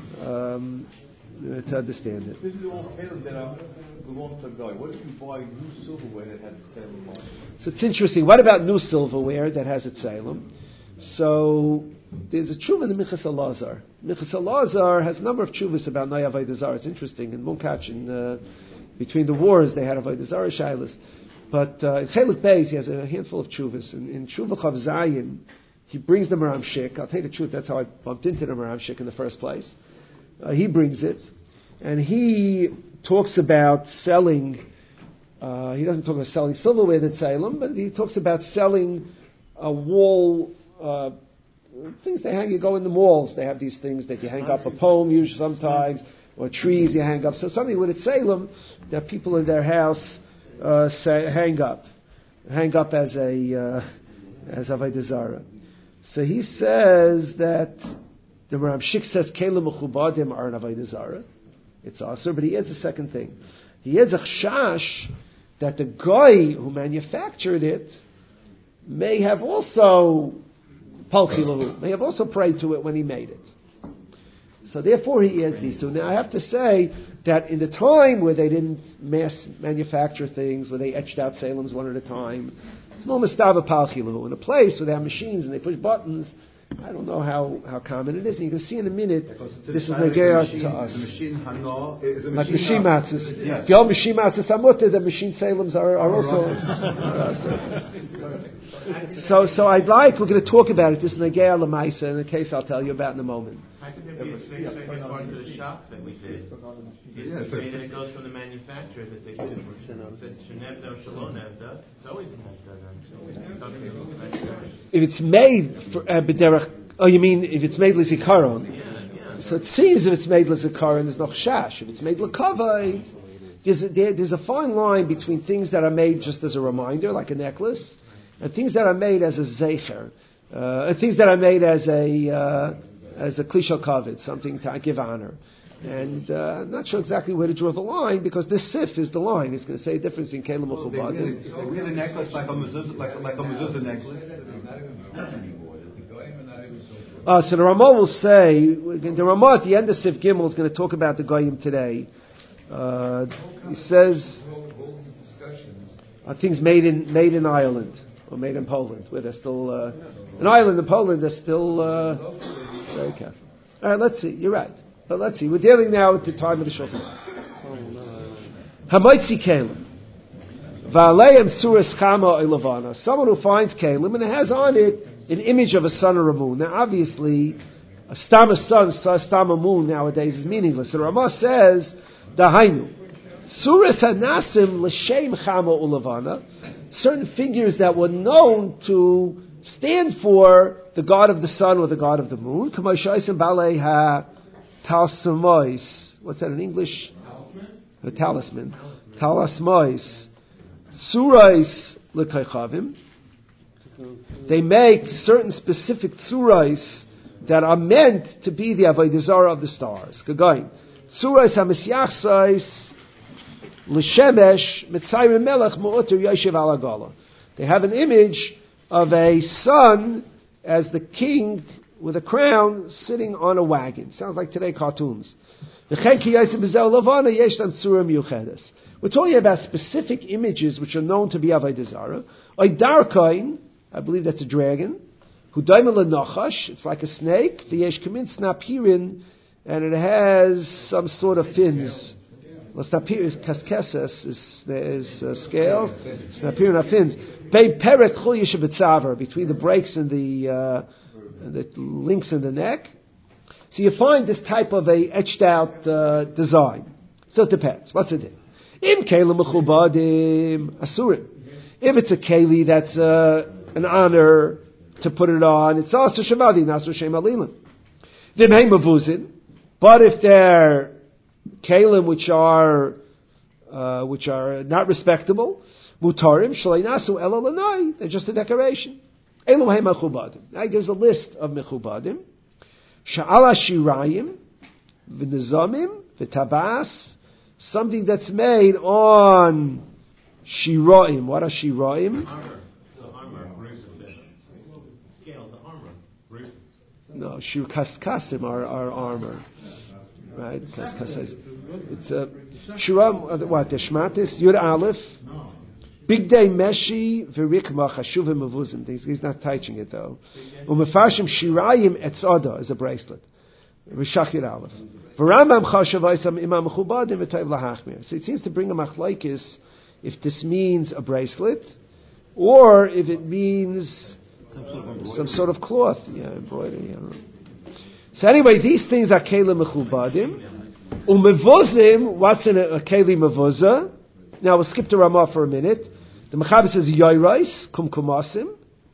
understand it. This is all items that belong to a guy. What if you buy new silverware that has a tselem on it? So it's interesting. What about new silverware that has a tselem? So there's a tshuva in the Minchas Elazar. Minchas Elazar has a number of tshuvas about Naya Avodah Zarah. It's interesting. In Munkach, between the wars, they had Avodah Zarah shaylas. But in Chelik Beis, he has a handful of tshuvas. In Tshuva Chav Zayin, he brings the Maram Shik. I'll tell you the truth, that's how I bumped into the Maram Shik in the first place. He brings it, and he talks about selling. He doesn't talk about selling silverware that's Salem, but he talks about selling a wall. Things they hang, you go in the malls, they have these things that you hang up a poem usually sometimes, or trees you hang up. So something with a Salem that people in their house hang up as Avodah Zarah. So he says that the Maram Shik says Kelim Mechubadim are an Avodah Zarah. It's also, but he adds a second thing. He adds a chash that the guy who manufactured it may have also Palchilahu, may have also prayed to it when he made it. So therefore he adds these two. Now I have to say that in the time where they didn't mass manufacture things, where they etched out Salems one at a time, it's more Mustava Palchilahu. In a place where they have machines and they push buttons, I don't know how common it is. And you can see in a minute, this is Negea to us. The machine Hano is a Like machine. machine matzahs. The old machine matzahs Amutta, the machine Salems are also. So I'd like, we're going to talk about it, this Negea Lamaisa, in a case I'll tell you about in a moment. I think there'd be a second part to the shop that we did. You say that it goes from the manufacturer that they did. It's Shenevda or Shalonevda. It's always Nevda. If it's made for you mean if it's made Lizikaron? Yeah. So it seems if it's made Lizikaron, there's no chash. If it's made L'kavod, there's a fine line between things that are made just as a reminder, like a necklace, and things that are made as a zecher, things that are made as a klishal kavod, something to give honor. And I'm not sure exactly where to draw the line, because this sif is the line. It's going to say a difference in kelim or chubad. They wear the necklace like a mezuzah necklace. So the Ramah will say, the Ramah at the end of Sif Gimel is going to talk about the Goyim today. He says things made in Ireland or made in Poland, where they're still in Ireland and Poland they're still very careful. All right, let's see. You're right, but let's see. We're dealing now at the time of the Shulchan. Hamaitzi Kalim, Va'aleim Suras Chama Ilavana. Someone who finds Kalim and it has on it an image of a sun or a moon. Now, obviously, a stam a sun, a stam a moon nowadays is meaningless. So Ramah says, Dahainu, Suras Hanasim L'Shem Chama Ulavana, certain figures that were known to stand for the god of the sun or the god of the moon. Kamashaisim Balei Ha Talsamois. What's that in English? A talisman. Talasmois. Surais L'Kaichavim. They make certain specific tsurais that are meant to be the Avodah Zarah of the stars. Kagain. Tsurais HaMesyachsais L'Shemesh Mitzayim Melech Mu'oter Yoshev Alagala. They have an image of a sun as the king with a crown sitting on a wagon. Sounds like today cartoons. We're talking about specific images which are known to be Avodah Zarah. Oidarkain, I believe that's a dragon. Hudaimel Nachash, it's like a snake. V'yesh kamin snapirin, and it has some sort of fins. Well, snapir is kaskeses, is scales. Snapirin are fins. Bei perek chul yeshabetzaver, between the breaks and the links in the neck. So you find this type of a etched out design. So it depends. What's it? Im kelim mechubadim asurim. If it's a keli that's an honor to put it on, it's also shamadi nasu shem alilim. V'mei mavuzin, but if they're kelim which are which are not respectable. Mutarim shleinasu elo lanai. They're just a decoration. Elohim mechubadim. Now he gives a list of mechubadim. Sha'ala shirayim, v'nizamim, v'tabas. Something that's made on shiraim. What are shiraim? Armor. The armor. Scale, the armor. No, shir kaskasim are armor. Right? Kaskasim. It's a shiram. What? The shmatis yud aleph. Big day meshi v'rikma chashuvim mavuzim. He's not touching it though. U'mefarshim shirayim etzada is a bracelet. V'shachir aleph. V'rambam chashav aysam imam mechubadim v'tayv lahachmir. So it seems to bring a machlokes if this means a bracelet or if it means some sort of cloth. Yeah, embroidery. I don't know. So anyway, these things are kelim mechubadim. Umevuzim, what's in a keli mevuza? Now we'll skip to Ramah for a minute. The Mechaber says yoyrais, kumkumasim,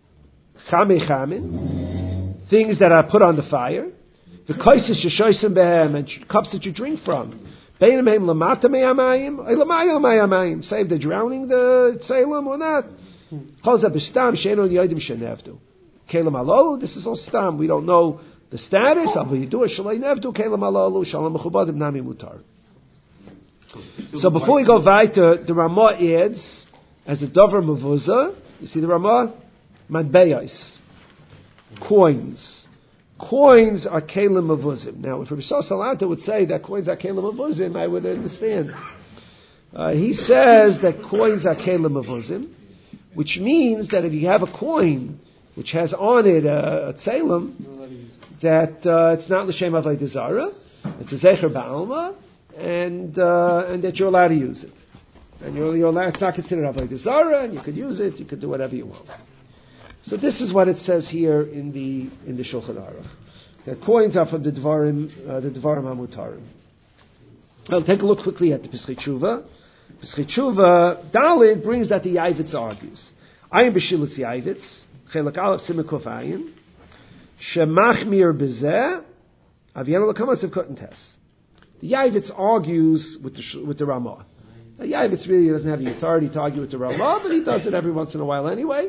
chamin, things that are put on the fire. The koises sheshoisim behem, and cups that you drink from. Beinam heim lamata meyamayim, elamayim meyamayim. Say if they're drowning the tzelem or not. Chol zeh b'stam she'enon yodim shenevdu. Kelim alo, this is all stam. We don't know the status of you do a shalei nevdu kelim alo shalom mechubadim nami mutar. So before we go weiter, the Ramah adds, as a davar mevuza, you see the Ramah? Madbeyos. Coins. Coins are kelim mevuzim. Now, if Rabbi Salanta would say that coins are kelim mevuzim, I would understand. He says that coins are kelim mevuzim, which means that if you have a coin which has on it a tzelem, that it's not l'shem avodah zara, it's a zecher ba'alma, and that you're allowed to use it. And you're allowed, it's not considered avodah zara, and you could use it, you could do whatever you want. So this is what it says here in the Shulchan Aruch. The coins are from the Dvarim HaMutarim. Well, take a look quickly at the Pesachei Tshuva. Pesachei Tshuva, Daled brings that the Yavitz argues. Ayin b'shilutz Yavitz, Chelak Aleph Simukuf Ayin, Shemachmir B'zeh, Avienu L'kamas of Kotten Tes. The Yavitz argues with the Ramah. Now, Yavitz really doesn't have the authority to argue with the Ramah, but he does it every once in a while anyway.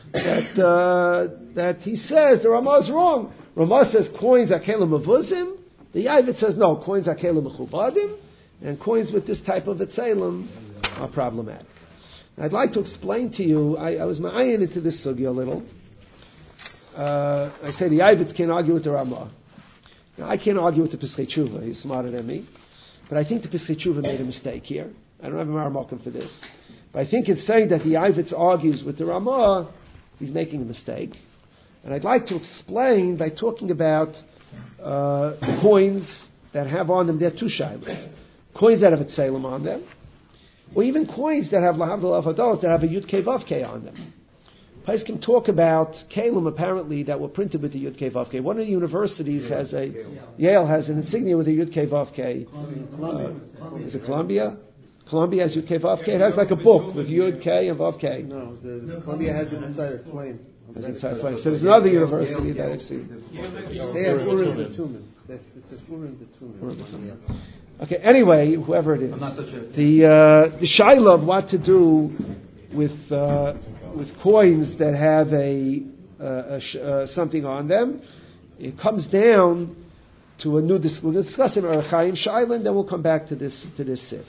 That he says the Ramah is wrong. Ramah says coins are kelim mevuzim. The Yavitz says no, coins are kelim mechubadim, and coins with this type of etzelim are problematic. Now, I'd like to explain to you. I was ma'ayin into this sugya a little. I say the Yavitz can't argue with the Ramah. Now, I can't argue with the Pesachei Tshuva. He's smarter than me. But I think the Pesachei Tshuva made a mistake here. I don't have a Maramakim for this. But I think in saying that the Yavitz argues with the Ramah, he's making a mistake. And I'd like to explain by talking about coins that have on them, there are two shaylas. Coins that have a tzelem on them, or even coins that have lahavdil avados, that have a yud kei vav kei on them. Pais can talk about kalim apparently that were printed with the Yud Kei Vav Kei. One of the universities Yale has an insignia with a Yud Kei Vav Kei. Is it Columbia? Columbia has Yud Kei Vav Kei. It has like a book with Yud Kei and Vav Kei. No, Columbia has it inside a flame. So there's another university that actually. They have Urim B'Tumim. It says Urim B'Tumim. Okay. Anyway, whoever it is, the shaila of what to do with coins that have something on them, it comes down to a new. We'll discuss in Orach Chaim shaila, and then we'll come back to this sif.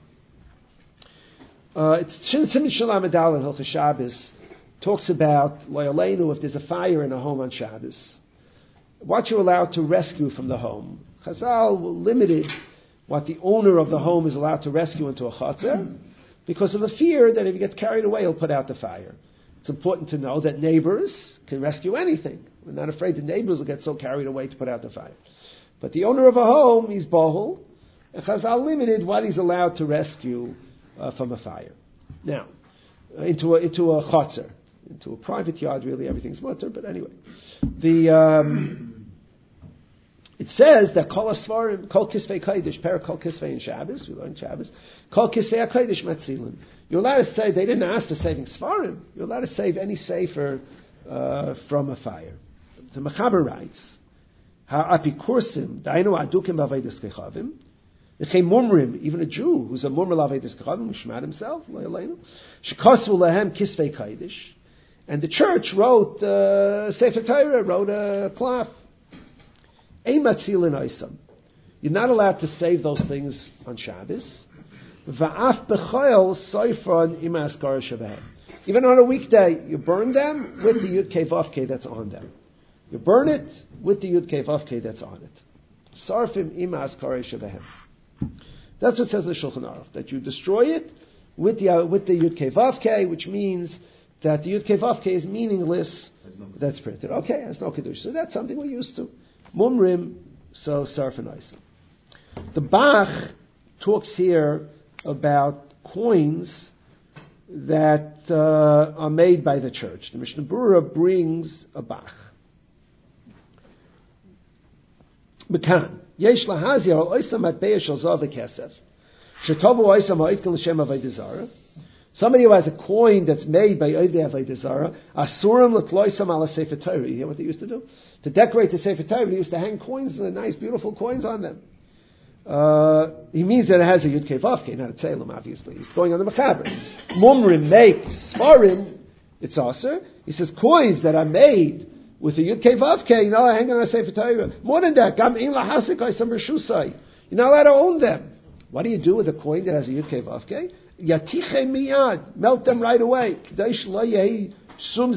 It's Siman Shalom Adal in Hilchos Shabbos talks about Loyalenu if there's a fire in a home on Shabbos, what you're allowed to rescue from the home. Chazal limited what the owner of the home is allowed to rescue into a chatzah because of the fear that if he gets carried away, he'll put out the fire. It's important to know that neighbors can rescue anything. We're not afraid the neighbors will get so carried away to put out the fire. But the owner of a home, he's bohul, and Chazal limited what he's allowed to rescue from a fire. Now, into a chatzah. Into a private yard, really, everything's mutter, but anyway. It says that kol asvarim, kol kisvei kodesh, per kol kisvei in Shabbos, we learned Shabbos, kol kisvei kodesh matzilin. You're allowed to say, they didn't ask for saving svarim, you're allowed to save any sefer from a fire. The Mechaber writes, ha'apikursim, dainu adukim b'avodas kechavim, Mumrim, even a Jew who's a mummer lavetis kachavim, Shemad himself, shekasu lehem kisvei kaidish, and the church wrote Sefer Torah, wrote a cloth. Ein matzilin oisam. You're not allowed to save those things on Shabbos. Va'af b'choil soifron im askara shebehem. Even on a weekday, you burn them with the Yud Kei Vav Kei that's on them. You burn it with the Yud Kei Vav Kei that's on it. Sarfim im askara shebehem. That's what it says in the Shulchan Aruch, that you destroy it with the Yud Kei Vav Kei, which means that the Yud Kei Vav Kei is meaningless. That's printed. Okay, has no Kiddush. So that's something we're used to. Mumrim, so Sarf and Isa. The Bach talks here about coins that are made by the church. The Mishnah Berurah brings a Bach. Mekan. Yesh lahazi al oisam matbeya shel zav v'kesef. Shetovu oisam ha'itkel l'shem avodah zarah. Somebody who has a coin that's made by Oivdei Avodah Zarah, asurim l'tloisam ala Sefer Torah. You hear what they used to do? To decorate the Sefer Torah, they used to hang coins, nice, beautiful coins on them. He means that it has a Yud Kei Vav Kei, not a Tzelem, obviously. He's going on the Mechaber. Mumrim makes Sfarim, it's also. He says coins that are made with a Yud Kei Vav Kei, you're not allowed to hang on a Sefer Torah. More than that, Gam Ein Lahasik Oisam Reshusai. You're not allowed to own them. What do you do with a coin that has a Yud Kei Vav Kei? Yatiche miyad, melt them right away. So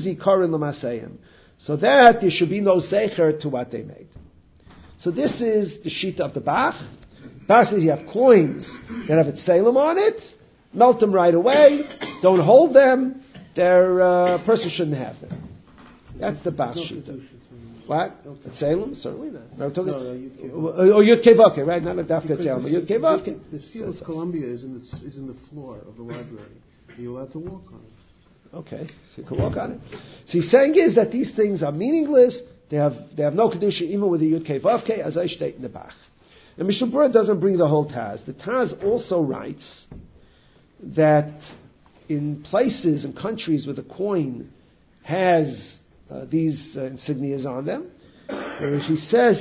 that there should be no zecher to what they made. So this is the sheet of the Bach. Bach says you have coins that have a tzelem on it, melt them right away, don't hold them, their person shouldn't have them. That's the Bach sheet. What? A tzelem? Certainly not. Yud Kei Vav Kei, right? Not a dafka tzelem, but Yud Kei Vav Kei. The seal of Columbia is in the floor of the library. Are you allowed to walk on it? Okay, so you can walk on it. So he's saying is that these things are meaningless. They have no kedusha even with the Yud Kei Vav Kei, as I state in the Bach. And Mishnah Berurah doesn't bring the whole Taz. The Taz also writes that in places and countries where the coin has these insignias on them, he says,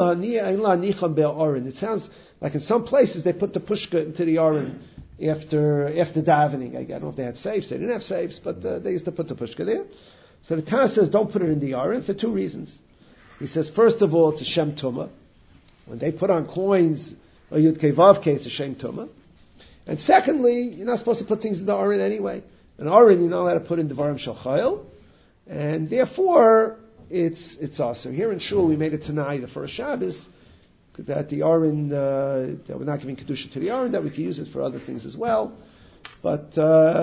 it sounds like in some places they put the pushka into the aron after davening. I don't know if they had safes. They didn't have safes, but they used to put the pushka there. So the Taz says don't put it in the aron for two reasons. He says, first of all, it's a Shem Tumah. When they put on coins, or Yud Kei Vav Kei, it's a Shem Tumah. And secondly, you're not supposed to put things in the aron anyway. An aron, you're not allowed to put in Devarim Shel Chayil. And therefore, it's awesome. Here in Shul, we made it tonight, the first Shabbos, that the Aron, that we're not giving Kedusha to the Aron, that we can use it for other things as well. But,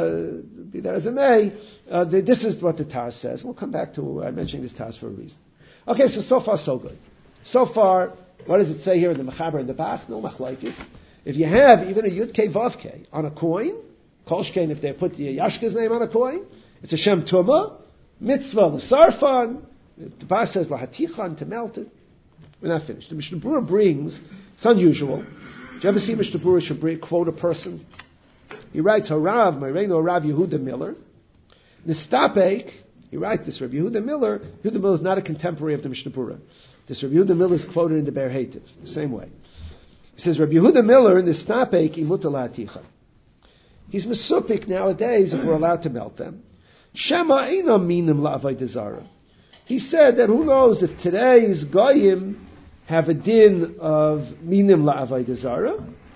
be that as it may, this is what the Taz says. We'll come back to, I'm mentioning this Taz for a reason. Okay, so far so good. So far, what does it say here in the Mechaber and the Bach? No machlaikis. If you have even a Yud Kei Vav Kei on a coin, Kol Shkein, if they put the Yashka's name on a coin, it's a Shem Tumah, mitzvah l'sarfan. The Bach says lahatichan, to melt it. We're not finished. The Mishnah Berurah brings, it's unusual. Do you ever see Mishnah Berurah should quote a person? He writes, Harav, Meireno Rav Yehuda Miller. Nistapek, he writes this, Rav Yehuda Miller. Yehuda Miller is not a contemporary of the Mishnah Berurah. This Rav Yehuda Miller is quoted in the Ber Hetiv, the same way. He says, Rav Yehuda Miller, Nistapek, imuta lahatichan. He's mesupik nowadays if we're allowed to melt them. Shema eina minim la'avodah zarah. He said that who knows if today's goyim have a din of minim la'avodah zarah,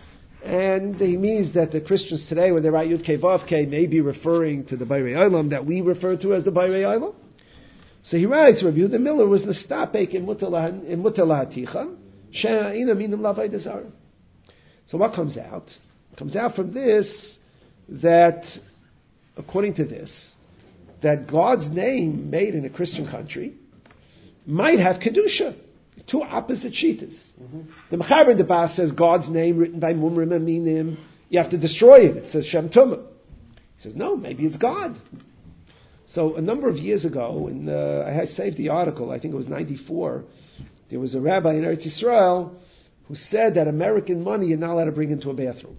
and he means that the Christians today, when they write Yud Kei Vav Kei, may be referring to the Bayrei Olam that we refer to as the Bayrei Olam. So he writes, Rabbi Yehuda Miller was nestapek in mutalahaticha, shema eina minim la'avodah zarah. So what comes out? It comes out from this that, according to this, that God's name made in a Christian country might have Kedusha. Two opposite shitas. Mm-hmm. The Mechaber in the Bach says God's name written by Mumrim Aminim, you have to destroy it. It says Shem Tumah. He says, no, maybe it's God. So a number of years ago, and I had saved the article, I think it was 94, there was a rabbi in Eretz Yisrael who said that American money you're not allowed to bring into a bathroom.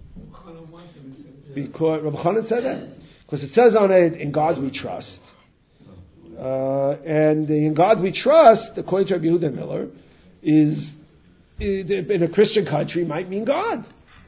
Because Rabbi Chanan said that. Because it says on it, in God we trust. And in God we trust, according to Rabbi Yehuda Miller, is in a Christian country might mean God.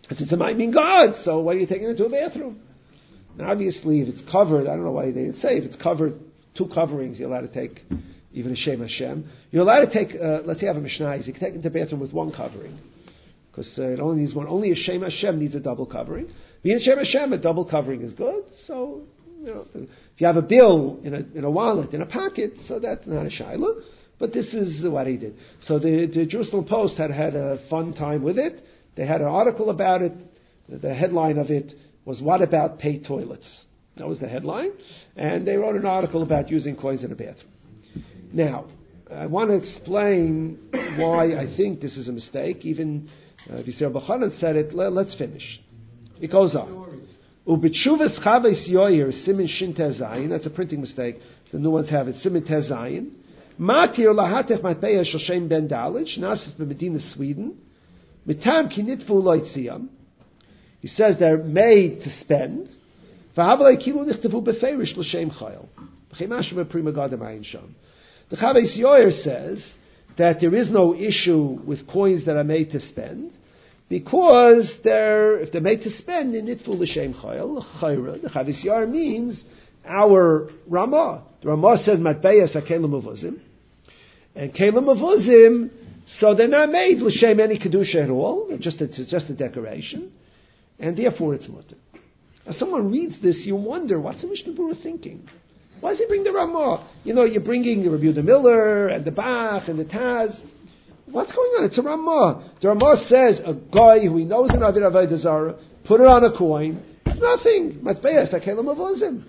Because it's a might mean God, so why are you taking it to a bathroom? Now, obviously, if it's covered, I don't know why they didn't say, if it's covered, 2 coverings, you're allowed to take even a Shem Hashem. You're allowed to take, let's say you have a Mishnah, you can take it to the bathroom with 1 covering. Because it only needs 1. Only a Shem Hashem needs a double covering. Being a Shem Hashem, a double covering is good. So, if you have a bill in a wallet, in a pocket, so that's not a Shaila. But this is what he did. So the Jerusalem Post had a fun time with it. They had an article about it. The headline of it was, "What about paid toilets?" That was the headline. And they wrote an article about using coins in a bathroom. Now, I want to explain why I think this is a mistake. Even if Yisrael B'chanan said it, let's finish. It goes on. Ubitshuvas chaves yoyer simin shin tezayin. That's a printing mistake. The new ones have it. Simin tezayin. Matir lahatech matpeya shel Shem ben Dalich. Nasis b'Medina, Sweden. Mitam kinitfu loitziyam. He says they're made to spend. V'havalei kilu nichtavu beferish l'shem chayil. B'cheimashu b'prima gadam ayin sham. The Chaves Yoyer says that there is no issue with coins that are made to spend, because if they're made to spend, in nitfu l'shem chayil, chayra. The Chaves Yoyer means our Ramah. The Ramah says matbeyas akelim avuzim, and kelim avuzim, so they're not made l'shem any kedusha at all. It's just a decoration, and therefore it's mutter. As someone reads this, you wonder, what's the Mishnah Berurah thinking? Why does he bring the Ramah? You're bringing Rabbi Yehuda Miller and the Bach and the Taz. What's going on? It's a Ramah. The Ramah says a guy who he knows in Avid Avodah Zarah, put it on a coin. It's nothing. Matbeyas akelim avuzim.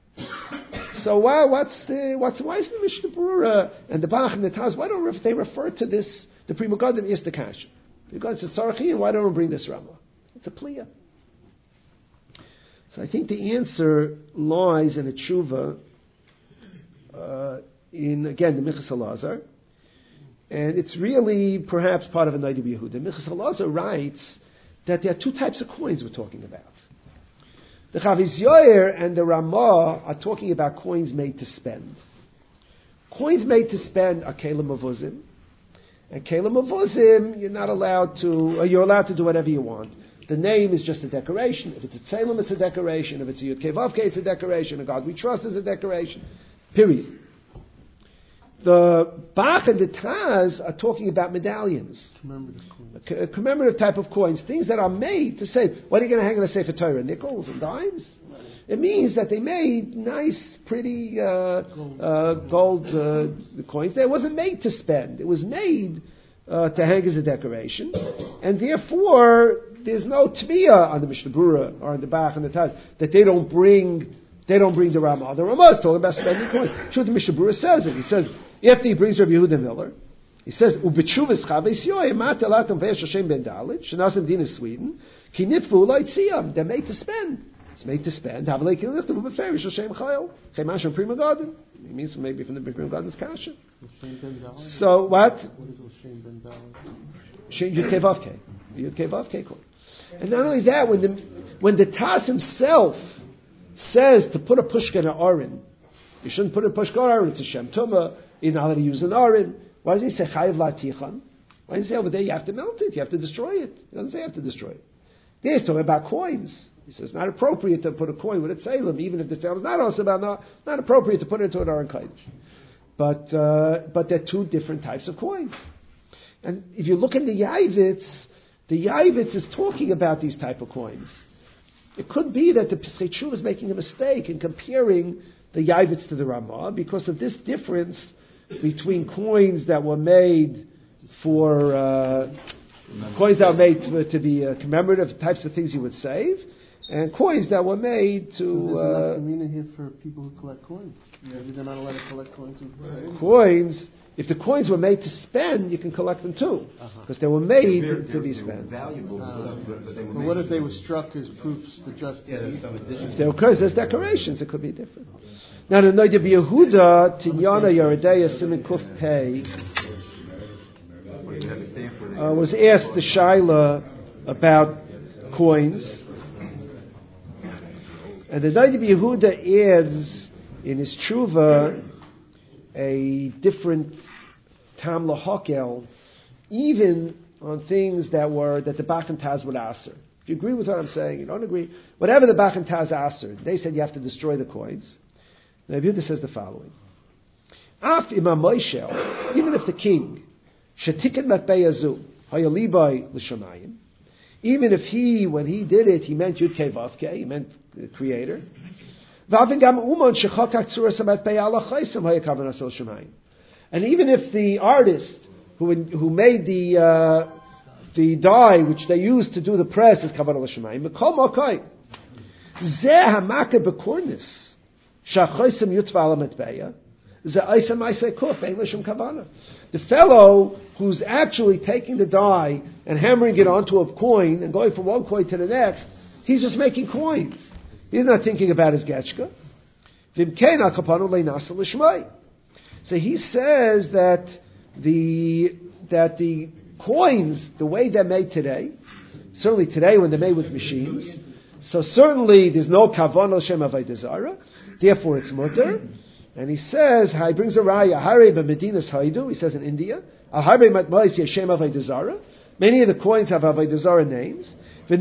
So why is the Mishnah Berurah and the Bach and the Taz? Why don't they refer to this? The Pri Megadim is the Kasha. Because it's Tzarachi, and why don't we bring this Ramah? It's a Pliya. So I think the answer lies in a tshuva in, again, the Minchas Elazar. And it's really perhaps part of a Noda B'Yehuda. Minchas Elazar writes that there are 2 types of coins we're talking about. The Chavis Yoyer and the Ramah are talking about coins made to spend. Coins made to spend are Kelim Avuzim. And Kelim Avuzim, you're allowed to do whatever you want. The name is just a decoration. If it's a Tzelem, it's a decoration. If it's a Yud Kei Vav Kei, it's a decoration. A God we trust is a decoration. Period. The Bach and the Taz are talking about medallions. A commemorative type of coins. Things that are made to say, what are you going to hang in a Sefer Torah? Nickels and dimes? It means that they made nice, pretty gold coins. It wasn't made to spend. It was made to hang as a decoration. And therefore, there's no tmiya on the Mishnah Berurah or on the Bach and the Taz that they don't bring the Ramah. The Ramah is talking about spending coins. Sure, the Mishnah Berurah says it. He says, after he brings Rabbi Yehuda Miller, he says, "Ubetshuvas chaves yoy matalatam ve'esh Hashem ben Dalit shenasim din in Sweden ki nitfu loitziyam." They're made to spend. It's made to spend. Havalei kiliftavu beferish Hashem chayil cheimashem Pri Megadim. It means maybe from the Pri Megadim's kasha. So what? What is Hashem ben Dalit? Yud Kei Vav Kei. Yud Kei Vav Kei. And not only that, when the Taz himself says to put a pushka in an aron, you shouldn't put a pushka in an aron. It's a Shem Tumah. You're not allowed to use an aron. Why does he say chayiv latichan? Why does he say over there you have to melt it? You have to destroy it. He doesn't say you have to destroy it. There he's talking about coins. He says it's not appropriate to put a coin with a tzelem, even if the tzelem is not also about not appropriate to put it into an aron kodesh. But they're 2 different types of coins. And if you look in the Yavitz is talking about these type of coins. It could be that the Pesach Tshuva is making a mistake in comparing the Yavitz to the Ramah because of this difference between coins that were made to be commemorative types of things you would save, and coins that were made to. There's enough mina here for people who collect coins. Maybe they're not allowed to collect coins. Coins. If the coins were made to spend, you can collect them too, because they were made to be spent. Valuable, but what if they were struck as proofs to justice? If they were as decorations, it could be different. Now, the Noda B'Yehuda Tinyana Yeredeya Siman Kuf Pei was asked the Shaila about coins, and the Noda B'Yehuda adds in his tshuva a different tam lahakel, even on things that the Bach and Taz would answer. If you agree with what I'm saying, you don't agree, whatever the Bach and Taz answered, they said you have to destroy the coins. Rabbi Yehuda says the following. Af imam Moshe, even if the king, shetiket matbeyazu, hayalibai l'shamayim, even if he, when he did it, he meant Yud Kei Vav Kei, he meant the creator. And even if the artist who made the dye which they used to do the press is kavanah l'shamayim, mekol makai zeh hamaka bekornis shachosem yutva ala matbeya zeh aisa ma'aseh kuf ein l'shem kavanah. The fellow who's actually taking the dye and hammering it onto a coin and going from one coin to the next, he's just making coins. He's not thinking about his getchka. So he says that the coins, the way they're made today, certainly today when they're made with machines, so certainly there's no kavanah shem avodah zarah, therefore it's mutter. And he says, he brings a raya, Hare b'Medinas Haidu, he says in India, Hare matmais yeshem avodah zarah. Many of the coins have avodah zarah names. He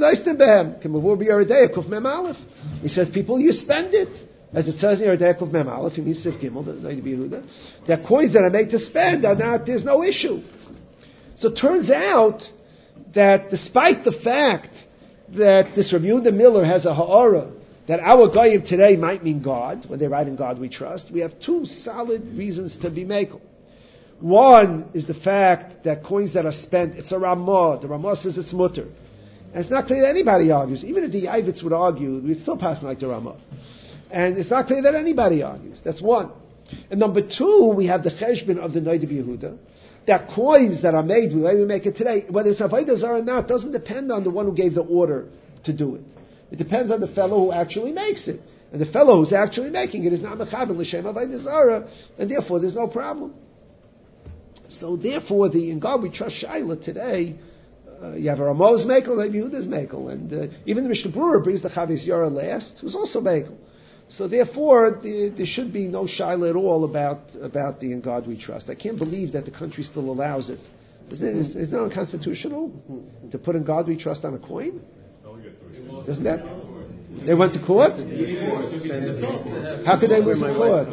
says, people, you spend it. As it says in Yerdei Kuf Mem Aleph, in Yisif Gimel, the Noda B'Yehuda, that coins that are made to spend are not, there's no issue. So it turns out that despite the fact that this Rabbi Yehuda Miller has a ha'ara, that our Goyim today might mean God, when they write in God we trust, we have two solid reasons to be makel. One is the fact that coins that are spent, it's a Ramah. The Ramah says it's mutter. And it's not clear that anybody argues. Even if the Yavitz would argue, we'd still pass like the Ramah. And it's not clear that anybody argues. That's one. And number two, we have the cheshbon of the Noda B'Yehuda. That coins that are made, the way we make it today, whether it's avodah zarah or not, doesn't depend on the one who gave the order to do it. It depends on the fellow who actually makes it. And the fellow who's actually making it is not mechaber l'shem avodah zarah, and therefore there's no problem. So therefore, in God we trust Shaila today, you have a Ramah's mekel, Rabbi Yehuda's mekel, and even the Mishnah Berurah brings the Chavis Yara last, who's also mekel. So therefore, there should be no shaila at all about the in God we trust. I can't believe that the country still allows it. Isn't it unconstitutional to put in God we trust on a coin? Isn't that? They went to court? How could they lose in court?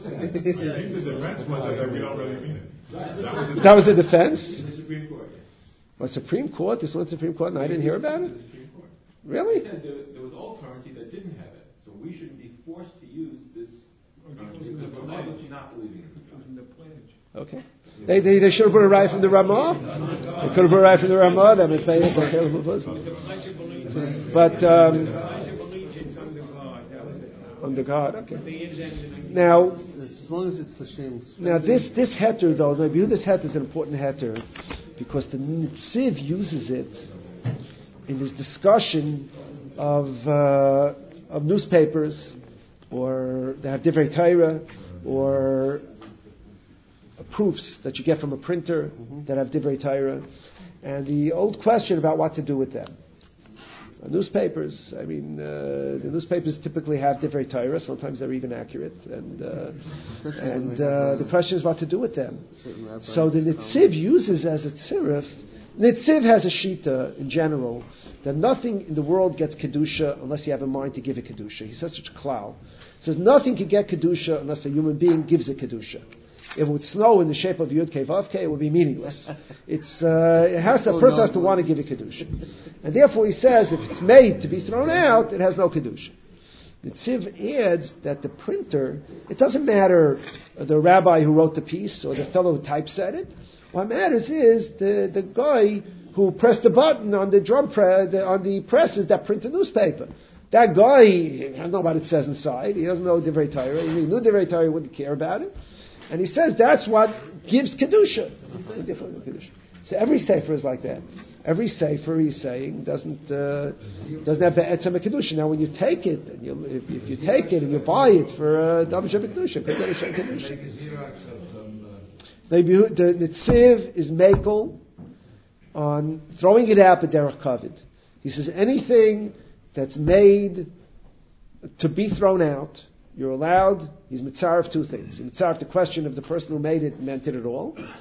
That was the defense? What, Supreme Court? This one's Supreme Court and I didn't hear about it? Really? There was all currency that didn't have it. So we shouldn't be forced to use this currency because we're obviously not believing it. It was in the pledge. Okay. They should have put it right from the Ramah. They could have put it right from the Ramah. That would pay But under God. Okay. Now, as long as it's the same. Now this heter though, the this heter is an important heter because the Nitziv uses it in his discussion of newspapers, or they have divrei Torah, or proofs that you get from a printer that have divrei Torah, and the old question about what to do with them. Newspapers, the newspapers typically have divrei Torah. Sometimes they're even accurate, and the question is what to do with them. So the Nitziv uses as a tzirif. Nitziv has a shita in general that nothing in the world gets kedusha unless you have a mind to give it kedusha. He says such a klal. He says nothing can get kedusha unless a human being gives it kedusha. If it would snow in the shape of Yud Kei Vav Kei, it would be meaningless. A person has to want to give it kedusha, and therefore he says if it's made to be thrown out, it has no kedusha. The Tziv adds that the printer, it doesn't matter the rabbi who wrote the piece or the fellow who typeset it. What matters is the guy who pressed the button on the on the presses that print the newspaper. That guy, he doesn't know what it says inside. He doesn't know divrei Torah. If he knew divrei Torah, he wouldn't care about it. And he says that's what gives kedusha. So every sefer is like that. Every sefer, he's saying, doesn't have be'etzem kedusha. Now, when you take it, and if you take it and you buy it for double shem kedusha, could get a shem kedusha. The Nitziv is mekel on throwing it out b'derech kavod. He says anything that's made to be thrown out, you're allowed. He's mitzaref two things. He's mitzaref the question of the person who made it meant it at all,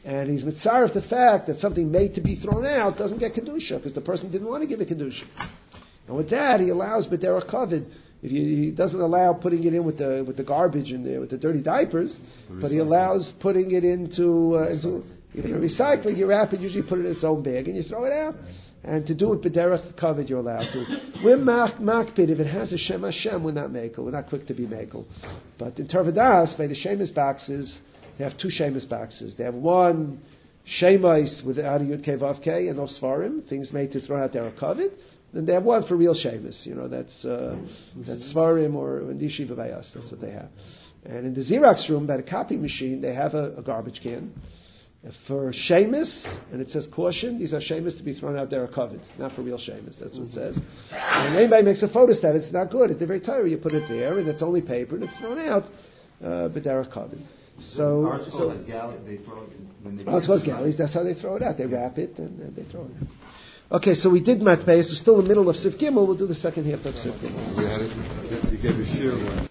and he's mitzaref the fact that something made to be thrown out doesn't get kedusha because the person didn't want to give it kedusha. And with that, he allows b'derech kavod. He doesn't allow putting it in with the garbage in there, with the dirty diapers, but he allows putting it into recycling. You wrap it, usually put it in its own bag, and you throw it out. And to do it b'derech kavod, you're allowed to. We're makpid. If it has a Shem Hashem, we're not mekel. We're not quick to be mekel. But in Tervadas, by the Shemus boxes, they have two Shemus boxes. They have one Shemais without a Yud Kei Vav Kei and no Svarim, things made to throw out derech kavod. Then they have one for real Shemus. That's Svarim or Yeshiva Bayas. That's what they have. And in the Xerox room, by the copy machine, they have a garbage can. For Shemus, and it says caution, these are Shemus to be thrown out derech kavod, not for real Shemus. That's what it says. And anybody makes a photostat, it's not good. It's very tired. You put it there, and it's only paper, and it's thrown out derech kavod. So has galleys, they throw it when they galleys, that's how they throw it out. They wrap it, and they throw it out. Okay, so we did Matbeis. We're still in the middle of Sif Gimel. We'll do the second half of Sif Gimel. You gave a share.